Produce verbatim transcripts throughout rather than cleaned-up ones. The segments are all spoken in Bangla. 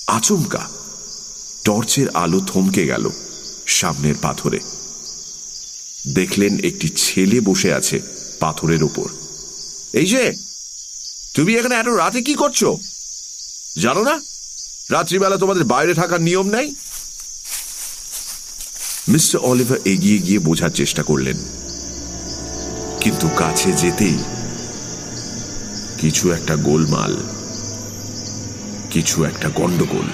আচমকা টর্চের আলো থমকে গেল সামনের পাথরে। দেখলেন একটি ছেলে বসে আছে পাথরের ওপর। এই যে, তুমি এখানে এত রাতে কি করছো? জানো না রাত্রিবেলা তোমাদের বাইরে থাকার নিয়ম নেই? মিস্টার অলিভার এগিয়ে গিয়ে বোঝার চেষ্টা করলেন, কিন্তু কাছে যেতেই কিছু একটা গোলমাল, কিছু একটা গন্ডগোল।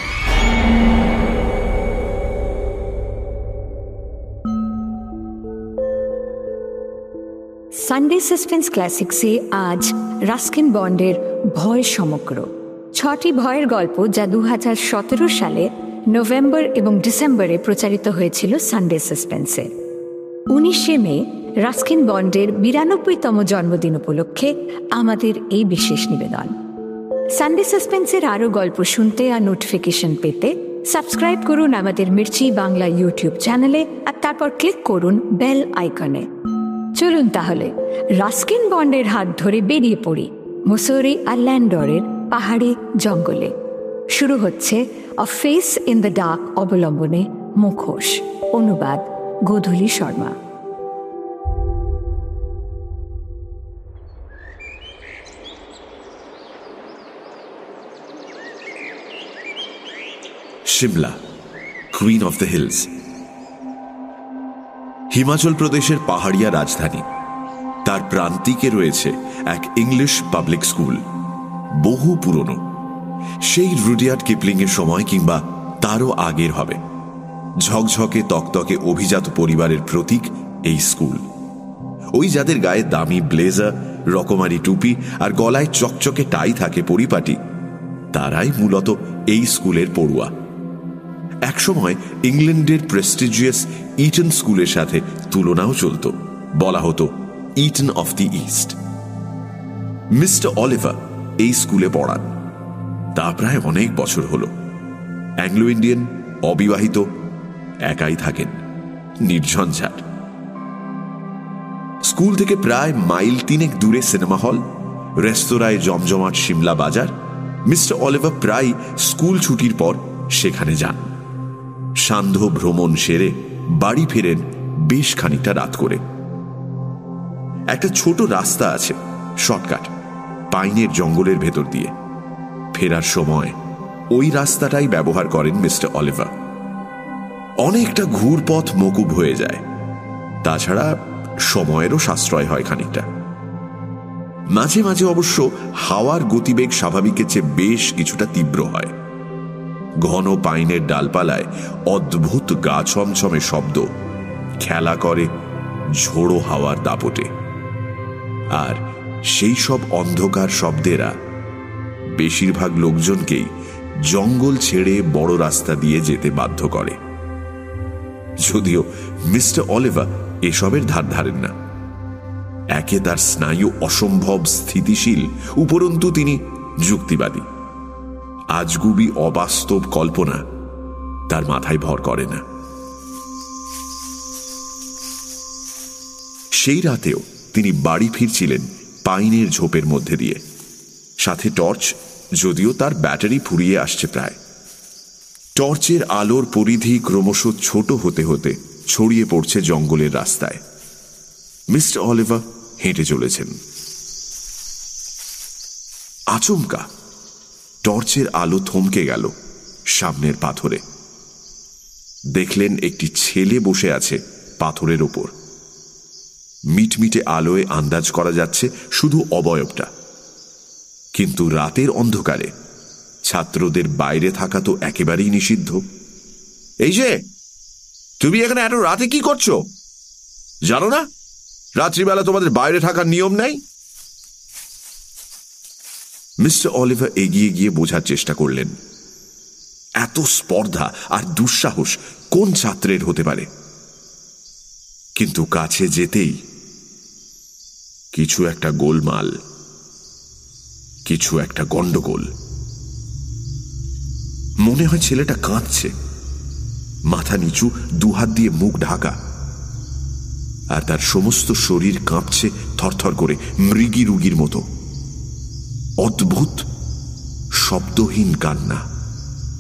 সানডে সাসপেন্স ক্লাসিক্সে আজ রাস্কিন বন্ডের ভয় সমগ্র, ছটি ভয়ের গল্প যা দু হাজার সতেরো সালে নভেম্বর এবং ডিসেম্বরে প্রচারিত হয়েছিল সানডে সাসপেন্সে। উনিশে মে রাস্কিন বন্ডের বিরানব্বইতম জন্মদিন উপলক্ষে আমাদের এই বিশেষ নিবেদন। সানডে সাসপেন্সের আরও গল্প শুনতে আর নোটিফিকেশন পেতে সাবস্ক্রাইব করুন আমাদের মির্চি বাংলা ইউটিউব চ্যানেলে, আর তারপর ক্লিক করুন বেল আইকনে। চলুন তাহলে রাস্কিন বন্ডের হাত ধরে বেরিয়ে পড়ি মুসৌরি আর ল্যান্ডরের পাহাড়ি জঙ্গলে। শুরু হচ্ছে a face in the dark অবলম্বনে মুখোশ, অনুবাদ Godhuli Sharma. Shimla, queen of the hills, হিমাচল প্রদেশের পাহাড়িয়া রাজধানী। তার প্রান্তিকে রয়েছে এক ইংলিশ পাবলিক স্কুল, বহু পুরনো, সেই রুডিয়ার্ড কিপলিং এর সময় কিংবা তারও আগের হবে। ঝকঝকে তকতকে অভিজাত পরিবারের প্রতীক এই স্কুল। ওই যাদের গায়ে দামি ব্লেজার, রকমারি টুপি আর গলায় চকচকে টাই থাকে পরিপাটি, তারাই মূলত এই স্কুলের পড়ুয়া। একসময় ইংল্যান্ডের প্রেস্টিজিয়াস ইটন স্কুলের সাথে তুলনাও চলত, বলা হতো Eton of the East. Mister Oliver এই স্কুলে পড়ান, তা প্রায় অনেক বছর হল। অ্যাংলো ইন্ডিয়ান, অবিবাহিত, একাই থাকেন, নির্ঝঞ্ঝাট। স্কুল থেকে প্রায় মাইল তিনেক দূরে সিনেমা হল, রেস্তোরাঁয় জমজমাট সিমলা বাজার। মিস্টার অলিভার প্রায় স্কুল ছুটির পর সেখানে যান। সান্ধ্য ভ্রমণ সেরে বাড়ি ফেরেন বেশ খানিকটা রাত করে। একটা ছোট রাস্তা আছে, শর্টকাট, পাইনের জঙ্গলের ভেতর দিয়ে। ফেরার সময় ওই রাস্তাটাই ব্যবহার করেন মিস্টার অলিভার। অনেকটা ঘুরপথ মকুব হয়ে যায়, তাছাড়া সময়েরও সাশ্রয় হয় খানিকটা। মাঝে মাঝে অবশ্য হাওয়ার গতিবেগ স্বাভাবিকের চেয়ে বেশ কিছুটা তীব্র হয়। ঘন পাইনের ডালপালায় অদ্ভুত গা ছমছমে শব্দ খেলা করে ঝোড়ো হাওয়ার দাপটে, আর সেই সব অন্ধকার শব্দেরা বেশিরভাগ লোকজনকেই জঙ্গল ছেড়ে বড় রাস্তা দিয়ে যেতে বাধ্য করে। যদিও মিস্টার অলিভার এসবের ধার ধারেন না। একে তার স্নায়ু অসম্ভব স্থিতিশীল, উপরন্তু তিনি যুক্তিবাদী। আজগুবি অবাস্তব কল্পনা তার মাথায় ভর করে না। সেই রাতেও তিনি বাড়ি ফিরছিলেন পাইনের ঝোপের মধ্যে দিয়ে, সাথে টর্চ, যদিও তার ব্যাটারি ফুরিয়ে আসছে প্রায়। টর্চের আলোর পরিধি ক্রমশ ছোট হতে হতে ছড়িয়ে পড়ছে জঙ্গলের রাস্তায়। মিস্টার অলিভার হেঁটে চলেছেন। আচমকা টর্চের আলো থমকে গেল সামনের পাথরে। দেখলেন একটি ছেলে বসে আছে পাথরের ওপর। মিটমিটে আলোয় আন্দাজ করা যাচ্ছে শুধু অবয়বটা, কিন্তু রাতের অন্ধকারে ছাত্রদের বাইরে থাকা তো একেবারেই নিষিদ্ধ। এই যে, তুমি এখানে এত রাতে কি করছো? জানো না রাত্রিবেলা তোমাদের বাইরে থাকার নিয়ম নেই? মিস্টার অলিভার এগিয়ে গিয়ে বোঝার চেষ্টা করলেন, এত স্পর্ধা আর দুঃসাহস কোন ছাত্রের হতে পারে। কিন্তু কাছে যেতেই কিছু একটা গোলমাল, কিছু একটা গন্ডগোল। মনে হয় ছেলেটা কাঁদছে, মাথা নিচু, দুহাত দিয়ে মুখ ঢাকা, আর তার সমস্ত শরীর কাঁপছে থরথর করে, মৃগী রুগীর মতো। অদ্ভুত শব্দহীন কান্না,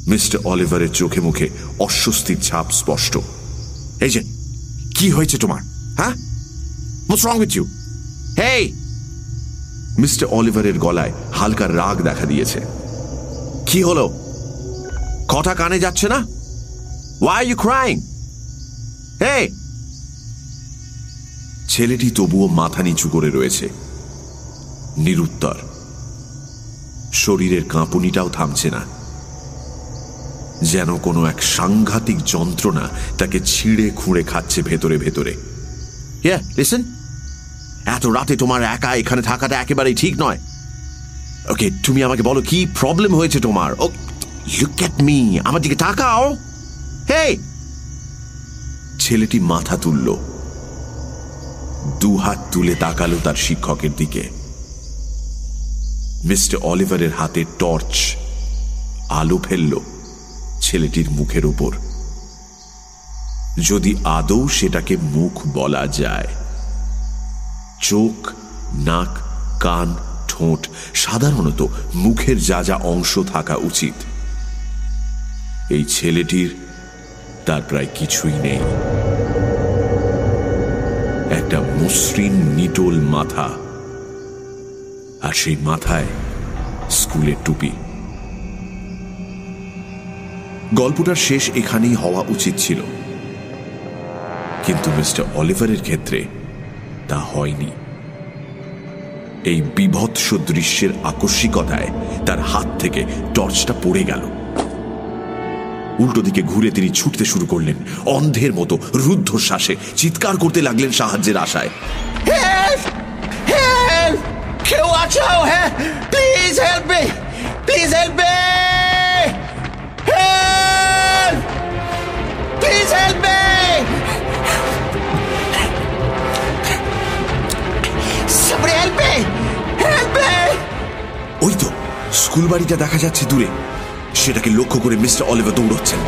মিস্টার অলিভারের চোখে মুখে অস্বস্তির ছাপ স্পষ্ট। এই যে, কি হয়েছে তোমার? হ্যাঁ, what's wrong with you? Hey! Mister অলিভারের গলায় হালকা রাগ দেখা দিয়েছে। কি হলো? কথা কানে যাচ্ছে না? Why are you crying? Hey! ছেলেটি তবুও মাথা নিচু করে রয়েছে, নিরুত্তর। শরীরের কাঁপুনিটাও থামছে না, যেন কোনো এক সাংঘাতিক যন্ত্রণা তাকে ছিঁড়ে খুঁড়ে খাচ্ছে ভেতরে ভেতরে। Yeah, listen. এত রাতে তোমার একা এখানে থাকাটা একেবারেই ঠিক নয়। ওকে, তুমি আমাকে বলো কি প্রবলেম হয়েছে তোমার? ও, look at me, আমার দিকে তাকাও। Hey! ছেলেটি মাথা তুলল, দু হাত তুলে তাকালো তার শিক্ষকের দিকে। মিস্টার অলিভারের হাতে টর্চ আলো ফেলল ছেলেটির মুখের উপর, যদি আদৌ সেটাকে মুখ বলা যায়। চোখ, নাক, কান, ঠোঁট, সাধারণত মুখের যা যা অংশ থাকা উচিত, এই ছেলেটির তার প্রায় কিছুই নেই। একটা মসৃণ নিটোল মাথা, আর সেই মাথায় স্কুলের টুপি। গল্পটার শেষ এখানেই হওয়া উচিত ছিল, কিন্তু মিস্টার অলিভারের ক্ষেত্রে তা হয়নি। এই বিভৎস দৃশ্যের আকস্মিকতায় তার হাত থেকে টর্চটা পড়ে গেল। উল্টো দিকে ঘুরে তিনি ছুটতে শুরু করলেন, অন্ধের মতো রুদ্ধশ্বাসে চিৎকার করতে লাগলেন সাহায্যের আশায়। Help! Help! কেউ আছো? হ্যাঁ, please help me! Please help me! Help! Please help me! Somebody help me! Help me! ওই তো স্কুল বাড়িটা দেখা যাচ্ছে দূরে, সেটাকে লক্ষ্য করে মিস্টার অলিভার দৌড়চ্ছেন।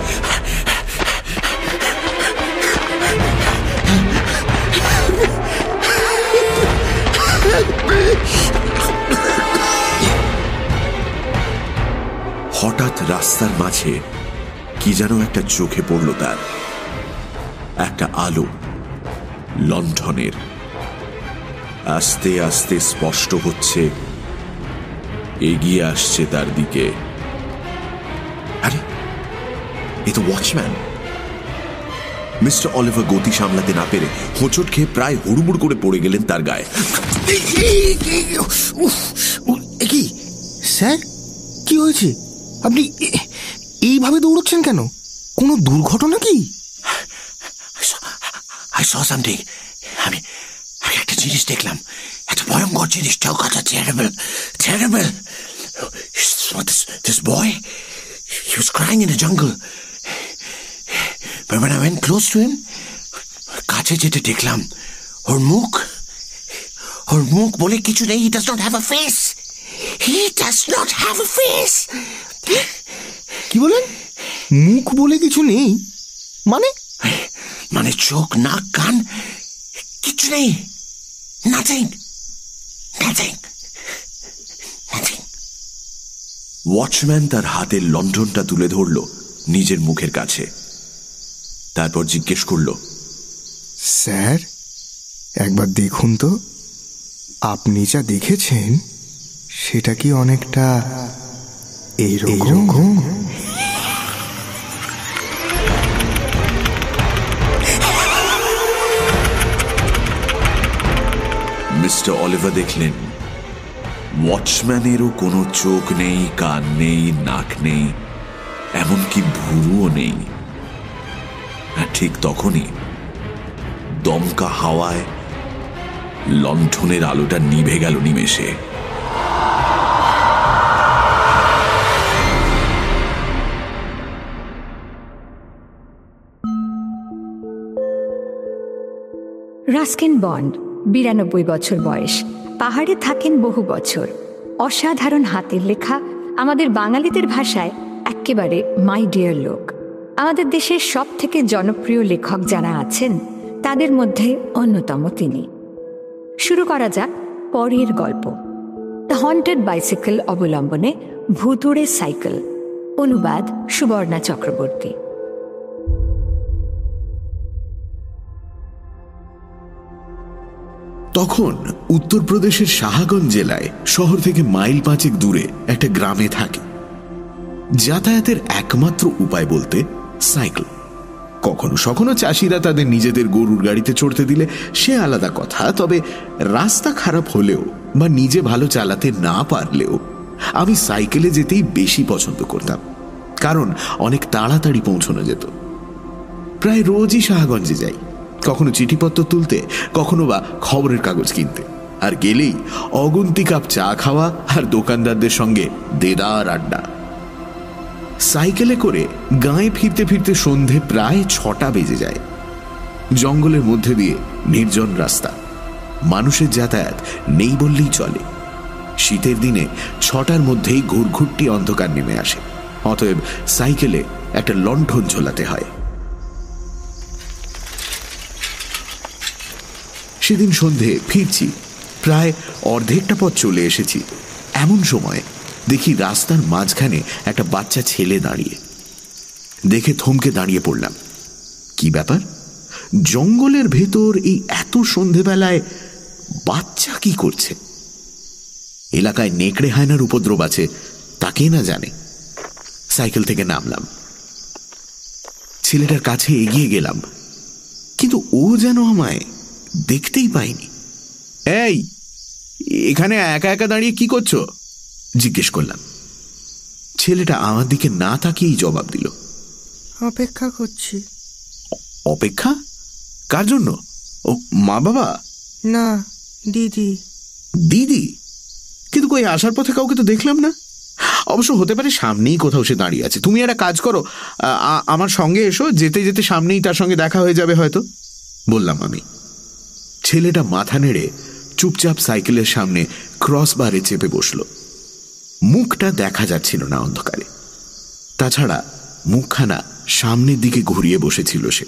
হঠাৎ রাস্তার মাঝে কি যেন একটা চোখে পড়ল তার, একটা আলো, লণ্ঠনের। আস্তে আস্তে স্পষ্ট হচ্ছে, এগিয়ে আসছে তার দিকে। আরে, এ তো ওয়াচম্যান! মিস্টার অলিভার গতি সামলাতে না পেরে হোঁচট খেয়ে প্রায় হুড়মুড় করে পড়ে গেলেন তার গায়ে। কি স্যার, কি হয়েছে? আপনি এইভাবে দৌড়চ্ছেন কেন? কোনো দুর্ঘটনা কি? I saw something. আমি আমি একটা জিনিস দেখলাম, একটা ভয়ঙ্কর জিনিস, কথা terrible, terrible. This, this boy, he was crying in the jungle. But when I went close to him, কাছে যেতে দেখলাম ওর মুখ, ওর মুখ বলে কিছু নেই. He does not have a face. He does not have a face. কি বলেন? মুখ বলে কিছু নেই মানে? মানে চোখ, নাক, কান কিছু নেই. Nothing. Nothing. Nothing. ওয়াচম্যান তার হাতের লণ্ঠনটা তুলে ধরল নিজের মুখের কাছে, তারপর জিজ্ঞেস করল, স্যার একবার দেখুন তো, আপনি যা দেখেছেন সেটা কি অনেকটা এইরকম? মিস্টার অলিভার দেখলেন ওয়াচম্যানেরও কোনো চোখ নেই, কান নেই, নাক নেই, এমনকি ভুরুও নেই। আর ঠিক তখনই দমকা হাওয়ায় লণ্ঠনের আলোটা নিভে গেল নিমেষে। রাস্কিন বন্ড, বিরানব্বই বছর বয়স, পাহাড়ে থাকেন বহু বছর। অসাধারণ হাতের লেখা, আমাদের বাঙালিদের ভাষায় একেবারে মাই ডিয়ার লোক। আমাদের দেশের সব থেকে জনপ্রিয় লেখক যারা আছেন তাদের মধ্যে অন্যতম তিনি। শুরু করা যাক পরের গল্প। দ্য হন্টেড বাইসাইকেল অবলম্বনে ভুতুড়ে সাইকেল, অনুবাদ সুবর্ণা চক্রবর্তী। তখন উত্তরপ্রদেশের শাহগঞ্জ জেলায় শহর থেকে মাইল পাঁচেক দূরে একটা গ্রামে থাকে। যাতায়াতের একমাত্র উপায় বলতে সাইকেল। কখনো সখনো চাষিরা তাদের নিজেদের গরুর গাড়িতে চড়তে দিলে সে আলাদা কথা, তবে রাস্তা খারাপ হলেও বা নিজে ভালো চালাতে না পারলেও আমি সাইকেলে যেতেই বেশি পছন্দ করতাম, কারণ অনেক তাড়াতাড়ি পৌঁছানো যেত। প্রায় রোজই শাহগঞ্জে যাই, কখনো চিঠিপত্র তুলতে, কখনো বা খবরের কাগজ কিনতে, আর গেলেই অগুন্তি কাপ চা খাওয়া আর দোকানদারদের সঙ্গে দেদার আড্ডা। সাইকেলে করে গাঁয়ে ফিরতে ফিরতে সন্ধে প্রায় ছটা বেজে যায়। জঙ্গলের মধ্যে দিয়ে নির্জন রাস্তা, মানুষের যাতায়াত নেই বললেই চলে। শীতের দিনে ছটার মধ্যেই ঘুরঘুরটি অন্ধকার নেমে আসে, অতএব সাইকেলে একটা লণ্ঠন ঝোলাতে হয়। সেদিন সন্ধে ফিরছি, প্রায় অর্ধেকটা পথ চলে এসেছি। এমন সময় দেখি রাস্তার মাঝখানে একটা বাচ্চা ছেলে দাঁড়িয়ে। দেখে থমকে দাঁড়িয়ে পড়লাম। কি ব্যাপার? জঙ্গলের ভেতর এই এত সন্ধেবেলায় বাচ্চা কি করছে? এলাকায় নেকড়ে হায়নার উপদ্রব আছে, তাকে না জানে। সাইকেল থেকে নামলাম, ছেলেটার কাছে এগিয়ে গেলাম, কিন্তু ও যেন আমায় দেখতেই পাইনি। এই, এখানে একা একা দাঁড়িয়ে কি করছো? জিজ্ঞেস করলাম। ছেলেটা আমার দিকে না তাকিয়েই জবাব দিল, অপেক্ষা করছি। অপেক্ষা? কার জন্য? ও মা বাবা? না, দিদি। দিদি? কিন্তু কই আসার পথে কাউকে তো দেখলাম না। অবশ্য হতে পারে সামনেই কোথাও সে দাঁড়িয়ে আছে। তুমি একটা কাজ করো, আমার সঙ্গে এসো, যেতে যেতে সামনেই তার সঙ্গে দেখা হয়ে যাবে হয়তো, বললাম আমি। ছেলেটা মাথা নেড়ে চুপচাপ সাইকেলের সামনে ক্রসবারে চেপে বসল। মুখটা দেখা যাচ্ছিল না অন্ধকারে, তাছাড়া মুখখানা সামনের দিকে ঘুরিয়ে বসেছিল সে।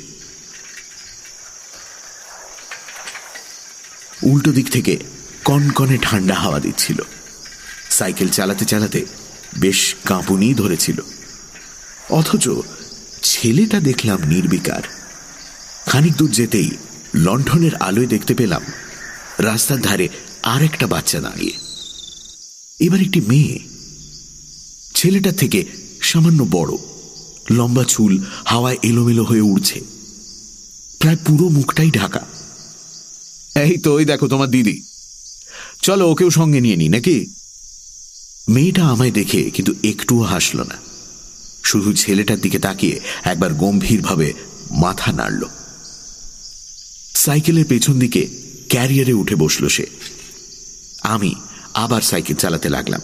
উল্টো দিক থেকে কনকনে ঠান্ডা হাওয়া দিচ্ছিল। সাইকেল চালাতে চালাতে বেশ কাঁপুনি ধরেছিল, অথচ ছেলেটা দেখলাম নির্বিকার। খানিক দূর যেতেই লণ্ঠনের আলোয় দেখতে পেলাম রাস্তার ধারে আর একটা বাচ্চা দাঁড়িয়ে। এবার একটি মেয়ে, ছেলেটার থেকে সামান্য বড়, লম্বা চুল হাওয়ায় এলোমেলো হয়ে উড়ছে, প্রায় পুরো মুখটাই ঢাকা। এই তো, ওই দেখো তোমার দিদি, চলো ওকেও সঙ্গে নিয়ে নি নাকি? মেয়েটা আমায় দেখে কিন্তু একটুও হাসল না, শুধু ছেলেটার দিকে তাকিয়ে একবার গম্ভীরভাবে মাথা নাড়ল। সাইকেলের পেছন দিকে ক্যারিয়ারে উঠে বসল সে। আমি আবার সাইকেল চালাতে লাগলাম।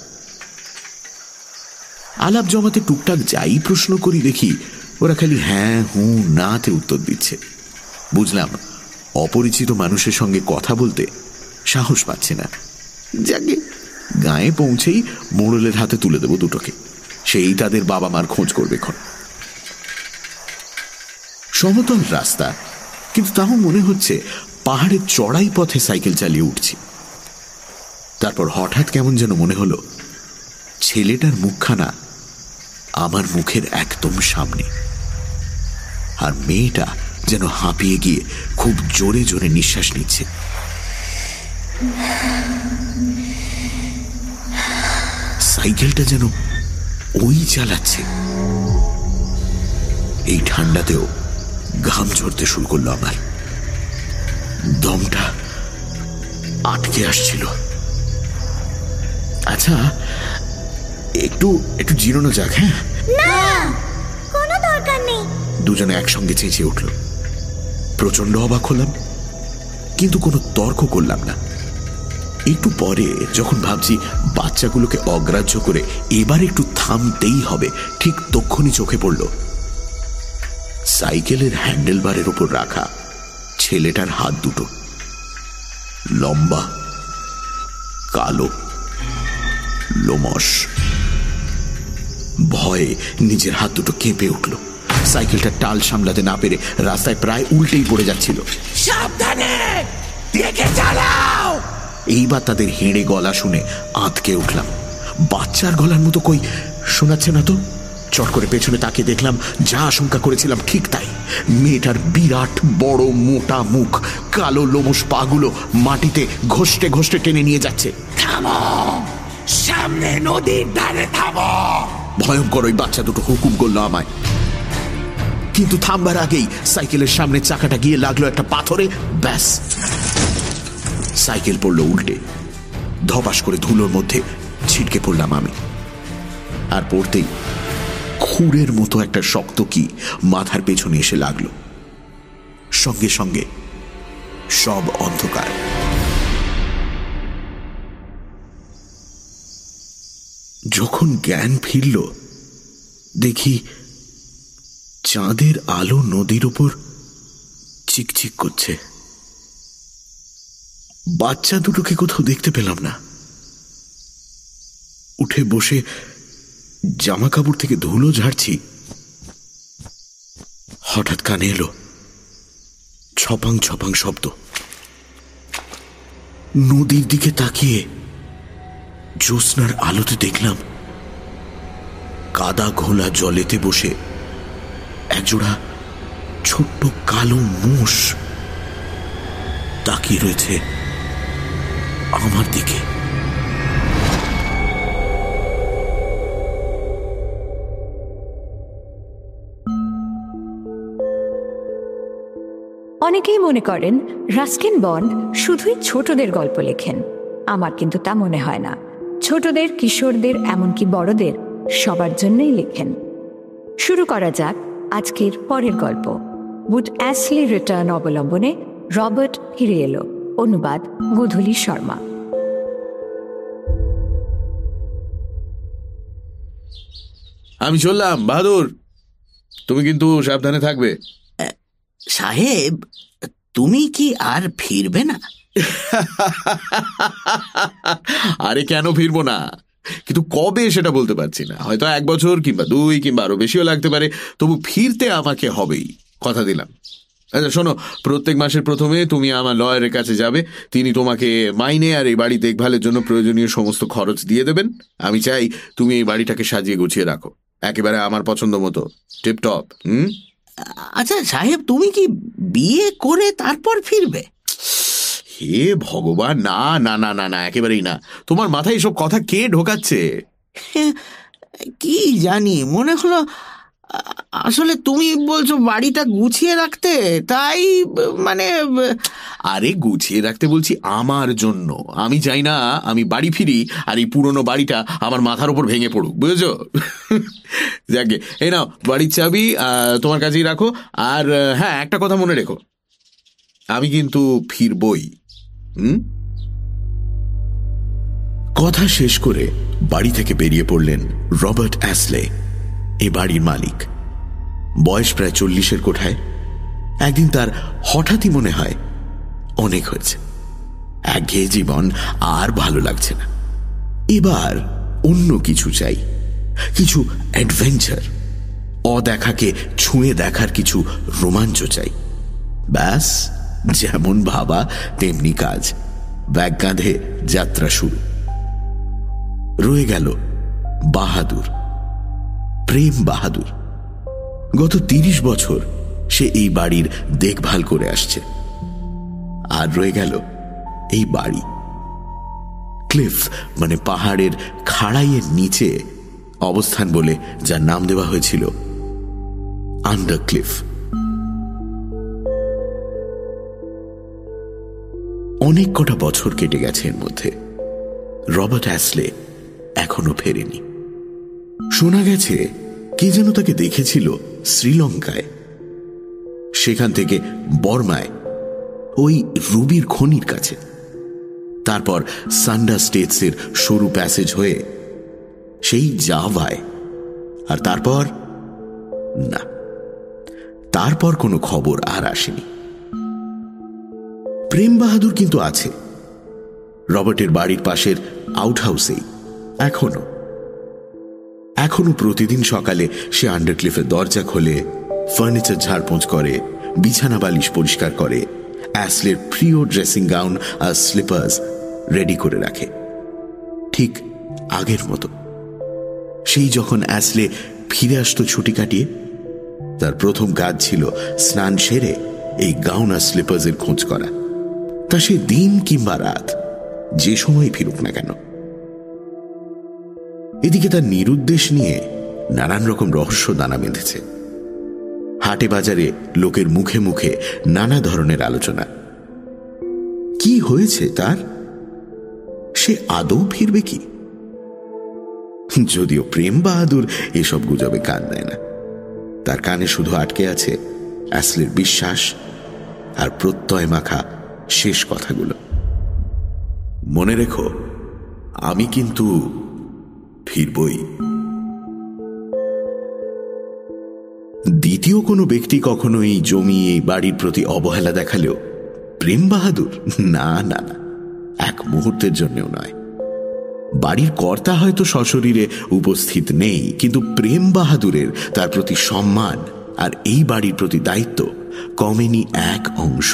আলাপ জমাতে টুকটাক যাই প্রশ্ন করি দেখি ওরা খালি হ্যাঁ হুঁ নাতে উত্তর দিচ্ছে। বুঝলাম অপরিচিত মানুষের সঙ্গে কথা বলতে সাহস পাচ্ছে না। যাকে গায়ে পৌঁছেই মোড়লের হাতে তুলে দেব দুটোকে, সেই তাদের বাবা মার খোঁজ করবে। ক্ষণ সমতল রাস্তা, কিন্তু তাও মনে হচ্ছে পাহাড়ের চড়াই পথে সাইকেল চালিয়ে উঠছি। তারপর হঠাৎ কেমন যেন মনে হলো ছেলেটার মুখখানা আমার মুখের একদম সামনে, আর মেয়েটা যেন হাঁপিয়ে গিয়ে খুব জোরে জোরে নিঃশ্বাস নিচ্ছে। সাইকেলটা যেন ওই চালাচ্ছে। এই ঠান্ডাতেও ঘাম ঝরতে শুরু করলো আমার, দমটা আটকে আসছিল। আচ্ছা, একটু একটু জিরানো যাক। হ্যাঁ, না, কোনো দরকার নেই। দুজনে একসঙ্গে চেঁচিয়ে উঠল। প্রচন্ড অবাক হলাম, কিন্তু কোনো তর্ক করলাম না। একটু পরে যখন ভাবছি বাচ্চাগুলোকে অগ্রাহ্য করে এবার একটু থামতেই হবে, ঠিক তক্ষুনি চোখে পড়ল সাইকেলের হ্যান্ডেল বারের উপর রাখা ছেলেটার হাত দুটো। লম্বা, কালো, লোমশ। ভয়ে নিজের হাত দুটো কেঁপে উঠল। সাইকেলটা টাল সামলাতে না পেরে রাস্তায় প্রায় উল্টেই পড়ে যাচ্ছিল। সাবধানে, দেখে চালাও। এইবার তাদের হেঁড়ে গলা শুনে আঁতকে উঠলাম। বাচ্চার গলার মতো কই শোনাচ্ছে না তো। চট করে পেছনে তাকিয়ে দেখলাম যা আশঙ্কা করেছিলাম ঠিক তাই। মেয়েটার বিরাট বড় মোটা মুখ, কালো লোমশ পাগুলো মাটিতে ঘষতে ঘষতে টেনে নিয়ে যাচ্ছে। থামো, সামনে নদীর ধারে থামো। ভয়ঙ্কর ওই বাচ্চা দুটো হুকুম করলো আমায়, কিন্তু থামবার আগেই সাইকেলের সামনে চাকাটা গিয়ে লাগলো একটা পাথরে। ব্যাস, সাইকেল পড়লো উল্টে। ধপাস করে ধুলোর মধ্যে ছিটকে পড়লাম আমি। আর পড়তেই খুরের মতো একটা শক্ত কি মাথার পেছনে এসে লাগলো। সঙ্গে সঙ্গে সব অন্ধকার। যখন জ্ঞান ফিরল, দেখি চাঁদের আলো নদীর উপর চিকচিক করছে। বাচ্চা দুটোকে কোথাও দেখতে পেলাম না। উঠে বসে জামা কাপড় থেকে ধুলো ঝাড়ছি, হঠাৎ কানে এলো ছপাং ছপাং শব্দ। নদীর দিকে তাকিয়ে জ্যোৎস্নার আলোতে দেখলাম কাদা ঘোলা জলেতে বসে একজোড়া ছোট্ট কালো মোষ তাকিয়ে রয়েছে আমার দিকে। অনেকেই মনে করেন রাস্কিন বন্ড শুধুই ছোটদের গল্প লেখেন। আমার কিন্তু তা মনে হয় না। ছোটদের, কিশোরদের, এমনকি বড়দের সবার জন্যই লেখেন। শুরু করা যাক আজকের পরের গল্প, উড অ্যাসলি রিটার্ন অবলম্বনে রবার্ট ফিরে এলো। অনুবাদ গোধূলি শর্মা। আমি চললাম বাহাদুর, তুমি কিন্তু সাবধানে থাকবে। সাহেব, তুমি কি আর ফিরবে না? আরে কেন ফিরবো না, কিন্তু কবে সেটা বলতে পারছি না। হয়তো এক বছর কিংবা দুই কিংবা আরো বেশিও লাগতে পারে, তবু ফিরতে আমাকে হবেই, কথা দিলাম। আচ্ছা শোনো, প্রত্যেক মাসের প্রথমে তুমি আমার লয়ারের কাছে যাবে। তিনি তোমাকে মাইনে আর এই বাড়ি দেখভালের জন্য প্রয়োজনীয় সমস্ত খরচ দিয়ে দেবেন। আমি চাই তুমি এই বাড়িটাকে সাজিয়ে গুছিয়ে রাখো, একেবারে আমার পছন্দ মতো, টিপটপ। হুম আচ্ছা সাহেব, তুমি কি বিয়ে করে তারপর ফিরবে? হে ভগবান, না না না না না, একেবারেই না। তোমার মাথায় এসব কথা কে ঢোকাচ্ছে? কি জানি, মনে হলো আসলে তুমি বলছো বাড়িটা গুছিয়ে রাখতে, তাই মানে। আরে গুছিয়ে রাখতে বলছি আমার জন্য। আমি চাই না আমি বাড়ি ফিরি আর এই পুরনো বাড়িটা আমার মাথার উপর ভেঙে পড়ুক, বুঝেছো? যাকে এই নাও বাড়ির চাবি, তোমার কাছেই রাখো। আর হ্যাঁ, একটা কথা মনে রেখো, আমি কিন্তু ফিরবই। হুম কথা শেষ করে বাড়ি থেকে বেরিয়ে পড়লেন রবার্ট অ্যাসলে, এই বাড়ির মালিক। বয়স প্রায় চল্লিশের কোঠায়। একদিন তার হঠাৎই মনে হয় অনেক হয়েছে, একঘেয়ে জীবন আর ভালো লাগছে না, এবার অন্য কিছু চাই, কিছু অ্যাডভেঞ্চার, অদেখাকে ছুঁয়ে দেখার কিছু রোমাঞ্চ চাই। ব্যাস, যেমন ভাবা তেমনি কাজ। ব্যাগ কাঁধে যাত্রা শুরু। রয়ে গেল বাহাদুর, প্রেম বাহাদুর। গত তিরিশ বছর সে এই বাড়ির দেখভাল করে আসছে। আর রয়ে গেল এই বাড়ি। ক্লিফ মানে পাহাড়ের খাড়াইয়ের নিচে অবস্থান বলে যার নাম দেওয়া হয়েছিল আন্ডার ক্লিফ। অনেক কটা বছর কেটে গেছে এর মধ্যে। রবার্ট অ্যাসলে এখনো ফেরেনি। শোনা গেছে কে যেন তাকে দেখেছিল শ্রীলঙ্কায়, সেখান থেকে বর্মায় ওই রুবির খনির কাছে, তারপর সান্ডা স্টেটসের সরু প্যাসেজ হয়ে সেই জাভায়, আর তারপর না, তারপর কোনো খবর আর আসেনি। প্রেম বাহাদুর কিন্তু আছে রবার্টের বাড়ির পাশের আউটহাউসেই এখনো। এখনো প্রতিদিন সকালে সে আন্ডারক্লিফের দরজা খোলে, ফার্নিচার ঝাড়পোঁছ করে, বিছানা বালিশ পরিষ্কার করে, অ্যাসলের প্রিয় ড্রেসিং গাউন আর স্লিপার্স রেডি করে রাখে, ঠিক আগের মতো। সেই যখন অ্যাসলে ফিরে আসতো ছুটি কাটিয়ে। তার প্রথম কাজ ছিল স্নান সেরে এই গাউন আর স্লিপার্সের খোঁজ করা, তা সে দিন কিংবা রাত যে সময় ফিরুক না কেন। এদিকে তার নিরুদ্দেশ নিয়ে নানান রকম রহস্য দানা বেঁধেছে। হাটে বাজারে লোকের মুখে মুখে নানা ধরনের আলোচনা। কি হয়েছে তার? সে আদৌ ফিরবে কি? যদিও প্রেম বাহাদুর এসব গুজবে কান দেয় না, তার কানে শুধু আটকে আছে অ্যাসলির বিশ্বাস আর প্রত্যয় মাখা শেষ কথাগুলো। মনে রেখো, আমি কিন্তু ফিরবই। দ্বিতীয় কোনো ব্যক্তি কখনো এই জমি এই বাড়ির প্রতি অবহেলা দেখালেও প্রেম বাহাদুর না না না, এক মুহূর্তের জন্যও নয়। বাড়ির কর্তা হয়তো সশরীরে উপস্থিত নেই, কিন্তু প্রেম বাহাদুরের তার প্রতি সম্মান আর এই বাড়ির প্রতি দায়িত্ব কমেনি এক অংশ।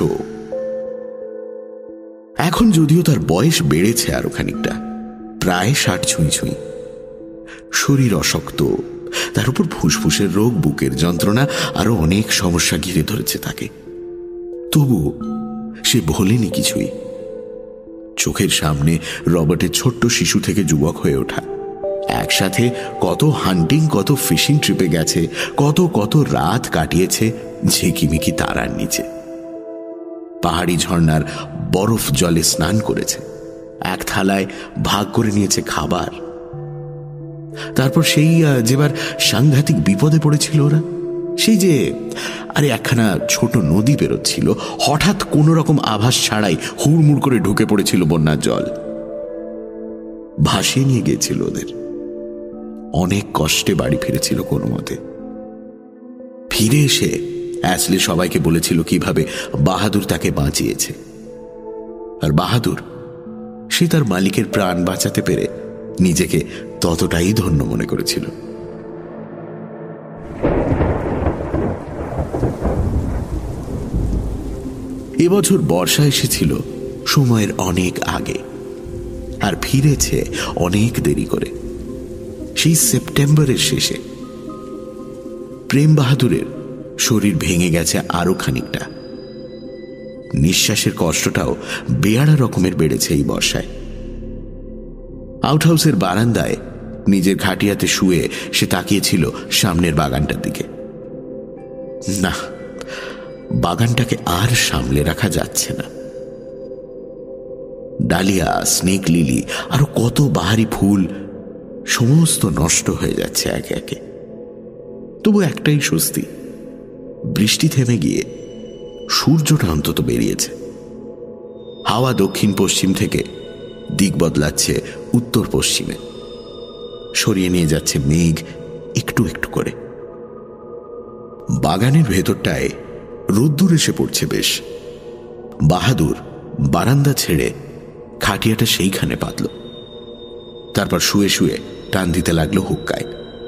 এখন যদিও তার বয়স বেড়েছে আরো খানিকটা, প্রায় ষাট ছুঁই ছুঁই, শরীর অশক্ত, তার উপর ফুসফুসের রোগ, বুকের যন্ত্রণা, আরো অনেক সমস্যা ঘিরে ধরেছে তাকে। তবু সে ভোলেনি কিছুই। চোখের সামনে রবার্টের ছোট্ট শিশু থেকে যুবক হয়ে ওঠা, একসাথে কত হান্টিং, কত ফিশিং ট্রিপে গেছে, কত কত রাত কাটিয়েছে ঝিকিমিকি তারার নিচে, পাহাড়ি ঝর্ণার বরফ জলে স্নান করেছে, এক থালায় ভাগ করে নিয়েছে খাবার। তারপর সেই যেবার সাংঘাতিক বিপদে পড়েছিল ওরা, সেই যে আরে একখানা ছোট নদী বেরোচ্ছিল, হঠাৎ কোন রকম আভাস ছাড়াই হুড়মুড় করে ঢুকে পড়েছিল বন্যার জল, ভাসিয়ে নিয়ে গিয়েছিল ওদের। অনেক কষ্টে বাড়ি ফিরেছিল কোনো মতে। ফিরে এসে অ্যাসলি সবাইকে বলেছিল কিভাবে বাহাদুর তাকে বাঁচিয়েছে। আর বাহাদুর সে তার মালিকের প্রাণ বাঁচাতে পেরে নিজেকে ততটাই ধন্য মনে করেছিল। এবছর বর্ষা এসেছিল সময়ের অনেক আগে, আর ফিরেছে অনেক দেরি করে, সেই সেপ্টেম্বরের শেষে। প্রেম বাহাদুরের শরীর ভেঙে গেছে আরো খানিকটা, নিঃশ্বাসের কষ্টটাও বেয়াড়া রকমের বেড়েছে এই বর্ষায়। আউটহাউসের বারান্দায় নিজের খাটিয়াতে শুয়ে সে তাকিয়েছিল সামনের বাগানটার দিকে। না, বাগানটাকে আর সামলে রাখা যাচ্ছে না। ডালিয়া, স্নেক লিলি, আরো কত বাহারি ফুল সমস্ত নষ্ট হয়ে যাচ্ছে একে একে। তবু একটাই স্বস্তি, বৃষ্টি থেমে গিয়ে সূর্যটা অন্তত বেরিয়েছে। হাওয়া দক্ষিণ পশ্চিম থেকে দিক বদলাচ্ছে উত্তর পশ্চিমে, সরিয়ে নিয়ে যাচ্ছে মেঘ একটু একটু করে। বাগানের ভেতরটায় রোদ্দুর এসে পড়ছে বেশ। বাহাদুর বারান্দা ছেড়ে খাটিয়াটা সেইখানে পাতল, তারপর শুয়ে শুয়ে টান দিতে লাগলো হুক্কায়।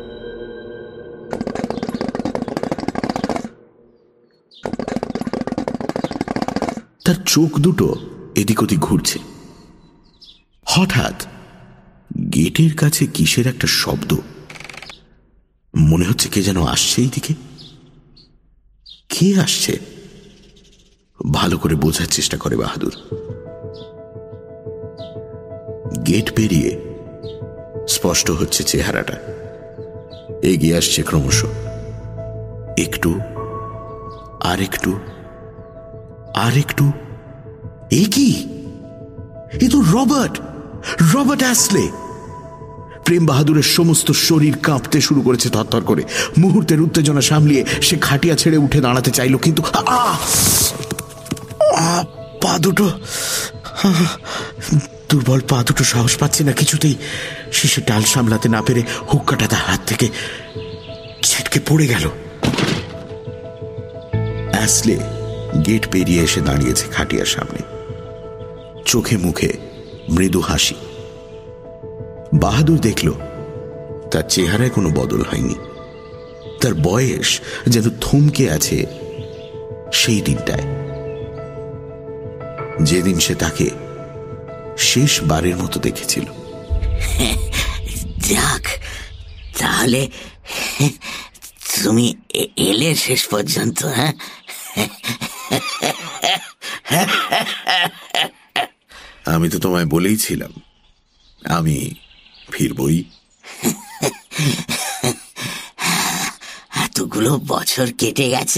তার চোখ দুটো এদিক ওদিক ঘুরছে। হঠাৎ গেটের কাছে কিসের একটা শব্দ, মনে হচ্ছে কে যেন আসছে এই দিকে। কে আসছে ভালো করে বোঝার চেষ্টা করে বাহাদুর। গেট পেরিয়ে স্পষ্ট হচ্ছে চেহারাটা, এগিয়ে আসছে ক্রমশ, একটু আর একটু আর একটু। এ কি? এ তো রবার্ট, রবার্ট অ্যাসলে। প্রেম বাহাদুরের সমস্ত শরীর কাঁপতে শুরু করেছে থরথর করে। মুহূর্তের উত্তেজনা সামলিয়ে সে খাটিয়া ছেড়ে উঠে দাঁড়াতে চাইল, কিন্তু পা দুটো, দুর্বল পা দুটো সাহস পাচ্ছে না কিছুতেই। শেষে ডাল সামলাতে না পেরে হুক্কাটা তার হাত থেকে ছিটকে পড়ে গেল। অ্যাসলে গেট পেরিয়ে এসে দাঁড়িয়েছে খাটিয়ার সামনে, চোখে মুখে মৃদু হাসি। বাহাদুর দেখল তার চেহারায় কোনো বদল হয়নি, তার বয়স যেন থমকে আছে সেই দিনটায়, যেদিন সে তাকে শেষবারের মতো দেখেছিল। যাক, তাহলে তুমি এলে শেষ পর্যন্ত। হ্যাঁ, আমি তো তোমায় বলেইছিলাম আমি ফিরবই। এতগুলো বছর কেটে গেছে,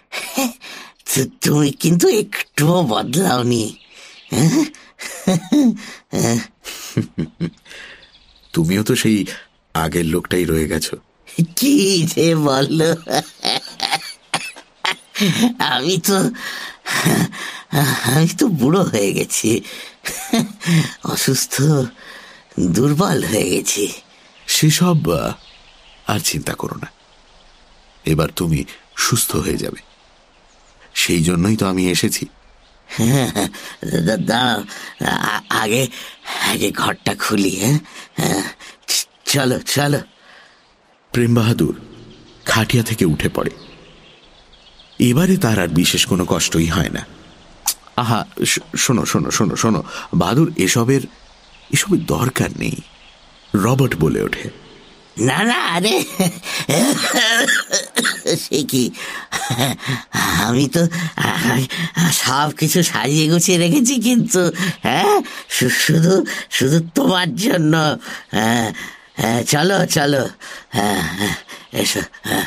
তুমি কিন্তু একটুও বদলাওনি। তুমিও তো সেই আগের লোকটাই রয়ে গেছো। কি যে বললো, আমি তো আমি তো বুড়ো হয়ে গেছি, অসুস্থ, দুর্বল হয়ে গেছি। সেসব আর চিন্তা করো না, এবার তুমি সুস্থ হয়ে যাবে। সেই জন্যই তো আমি এসেছি। দাঁড়াও, আগে আগে ঘরটা খুলি। হ্যাঁ, চলো চলো। প্রেম বাহাদুর খাটিয়া থেকে উঠে পড়ে। এবারে তার আর বিশেষ কোনো কষ্টই হয় না। আহা, শোনো শোনো শোনো শোনো বাহাদুর, এসবের এসবের দরকার নেই। রবার্ট বলে ওঠে। না না, আরে সে কি, আমি তো সব কিছু সাজিয়ে গুছিয়ে রেখেছি, কিন্তু হ্যাঁ শুধু শুধু তোমার জন্য। হ্যাঁ হ্যাঁ, চলো চলো, হ্যাঁ হ্যাঁ এসো।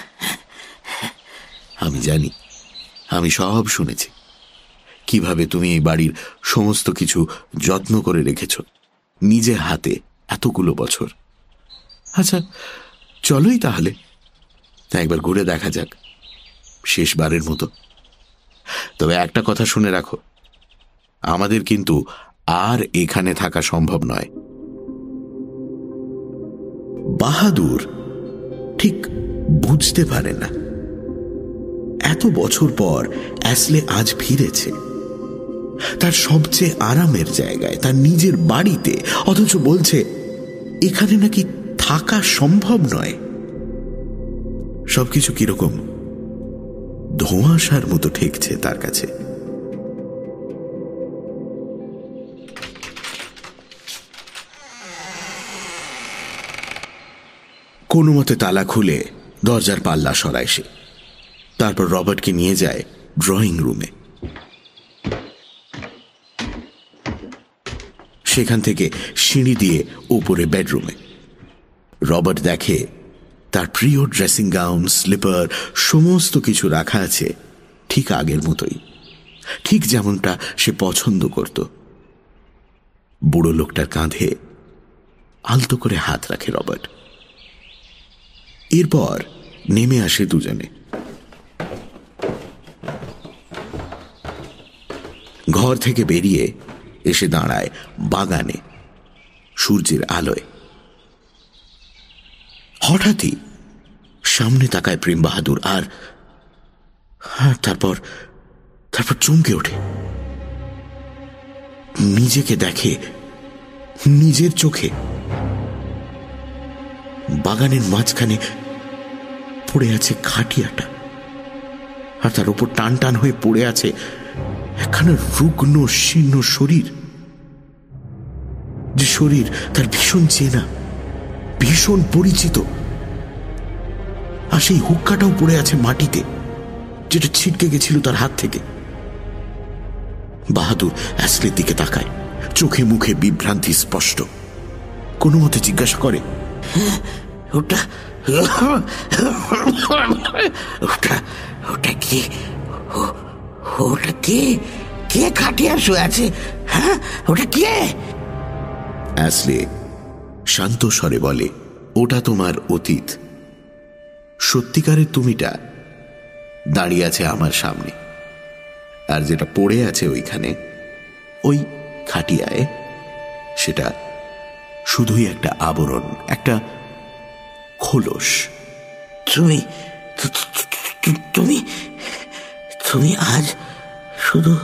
আমি জানি, আমি সব শুনেছি কিভাবে তুমি এই বাড়ির সমস্ত কিছু যত্ন করে রেখেছ নিজের হাতে এতগুলো বছর। আচ্ছা চলোই তাহলে, একবার ঘুরে দেখা যাক শেষবারের মতো। তবে একটা কথা শুনে রাখো, আমাদের কিন্তু আর এখানে থাকা সম্ভব নয়। বাহাদুর ঠিক বুঝতে পারে না, এত বছর পর অ্যাসলে আজ ফিরেছে তার সবচেয়ে আরামের জায়গায়, তার নিজের বাড়িতে, অথচ বলছে এখানে নাকি থাকা সম্ভব নয়। সবকিছু কিরকম ধোঁয়াশার মতো ঠেকছে তার কাছে। কোনো মতে তালা খুলে দরজার পাল্লা সরায় সে। তারপর রবার্টকে নিয়ে যায় ড্রয়িং রুমে। সেখান থেকে সিঁড়ি দিয়ে উপরে বেডরুমে। রবার্ট দেখে তার প্রিয় ড্রেসিং গাউন, স্লিপার, সমস্ত কিছু রাখা আছে ঠিক আগের মতোই, ঠিক যেমনটা সে পছন্দ করত। বুড়ো লোকটার কাঁধে আলতো করে হাত রাখে রবার্ট। এরপর নেমে আসে দুজনে। ঘর থেকে বেরিয়ে এসে দাঁড়ায় বাগানে সূর্যের আলোয়। হঠাৎই সামনে তাকায় প্রেম বাহাদুর, আর তারপর তারপর চমকে ওঠে। নিজেকে দেখে নিজের চোখে বাগানের মাঝখানে পড়ে আছে খাটিয়াটা, আর তার উপর টান টান হয়ে পড়ে আছে একখানা রুগ্ন শীর্ণ শরীর, যে শরীর তার ভীষণ চেনা, ভীষণ পরিচিত। আর সেই হুক্কাটাও পড়ে আছে মাটিতে, যেটা ছিটকে গেছিল তার হাত থেকে। বাহাদুর অ্যাসলের দিকে তাকায়, চোখে মুখে বিভ্রান্তি স্পষ্ট। কোনো মতে জিজ্ঞাসা করে, ওটা ওটা ওটা কি? ওটা কে? কে খাটিয়া শুয়ে আছে? হ্যাঁ, ওটা কে? অ্যাসলে শান্ত স্বরে বলে, ওটা তোমার অতীত। সত্যিকারের তুমিটা দাঁড়িয়ে আছে আমার সামনে, আর যেটা পড়ে আছে ওইখানে ওই খাটিয়ায়, সেটা শুধুই একটা আবরণ, একটা খোলস। তুমি তুমি তুমি আজ শুধু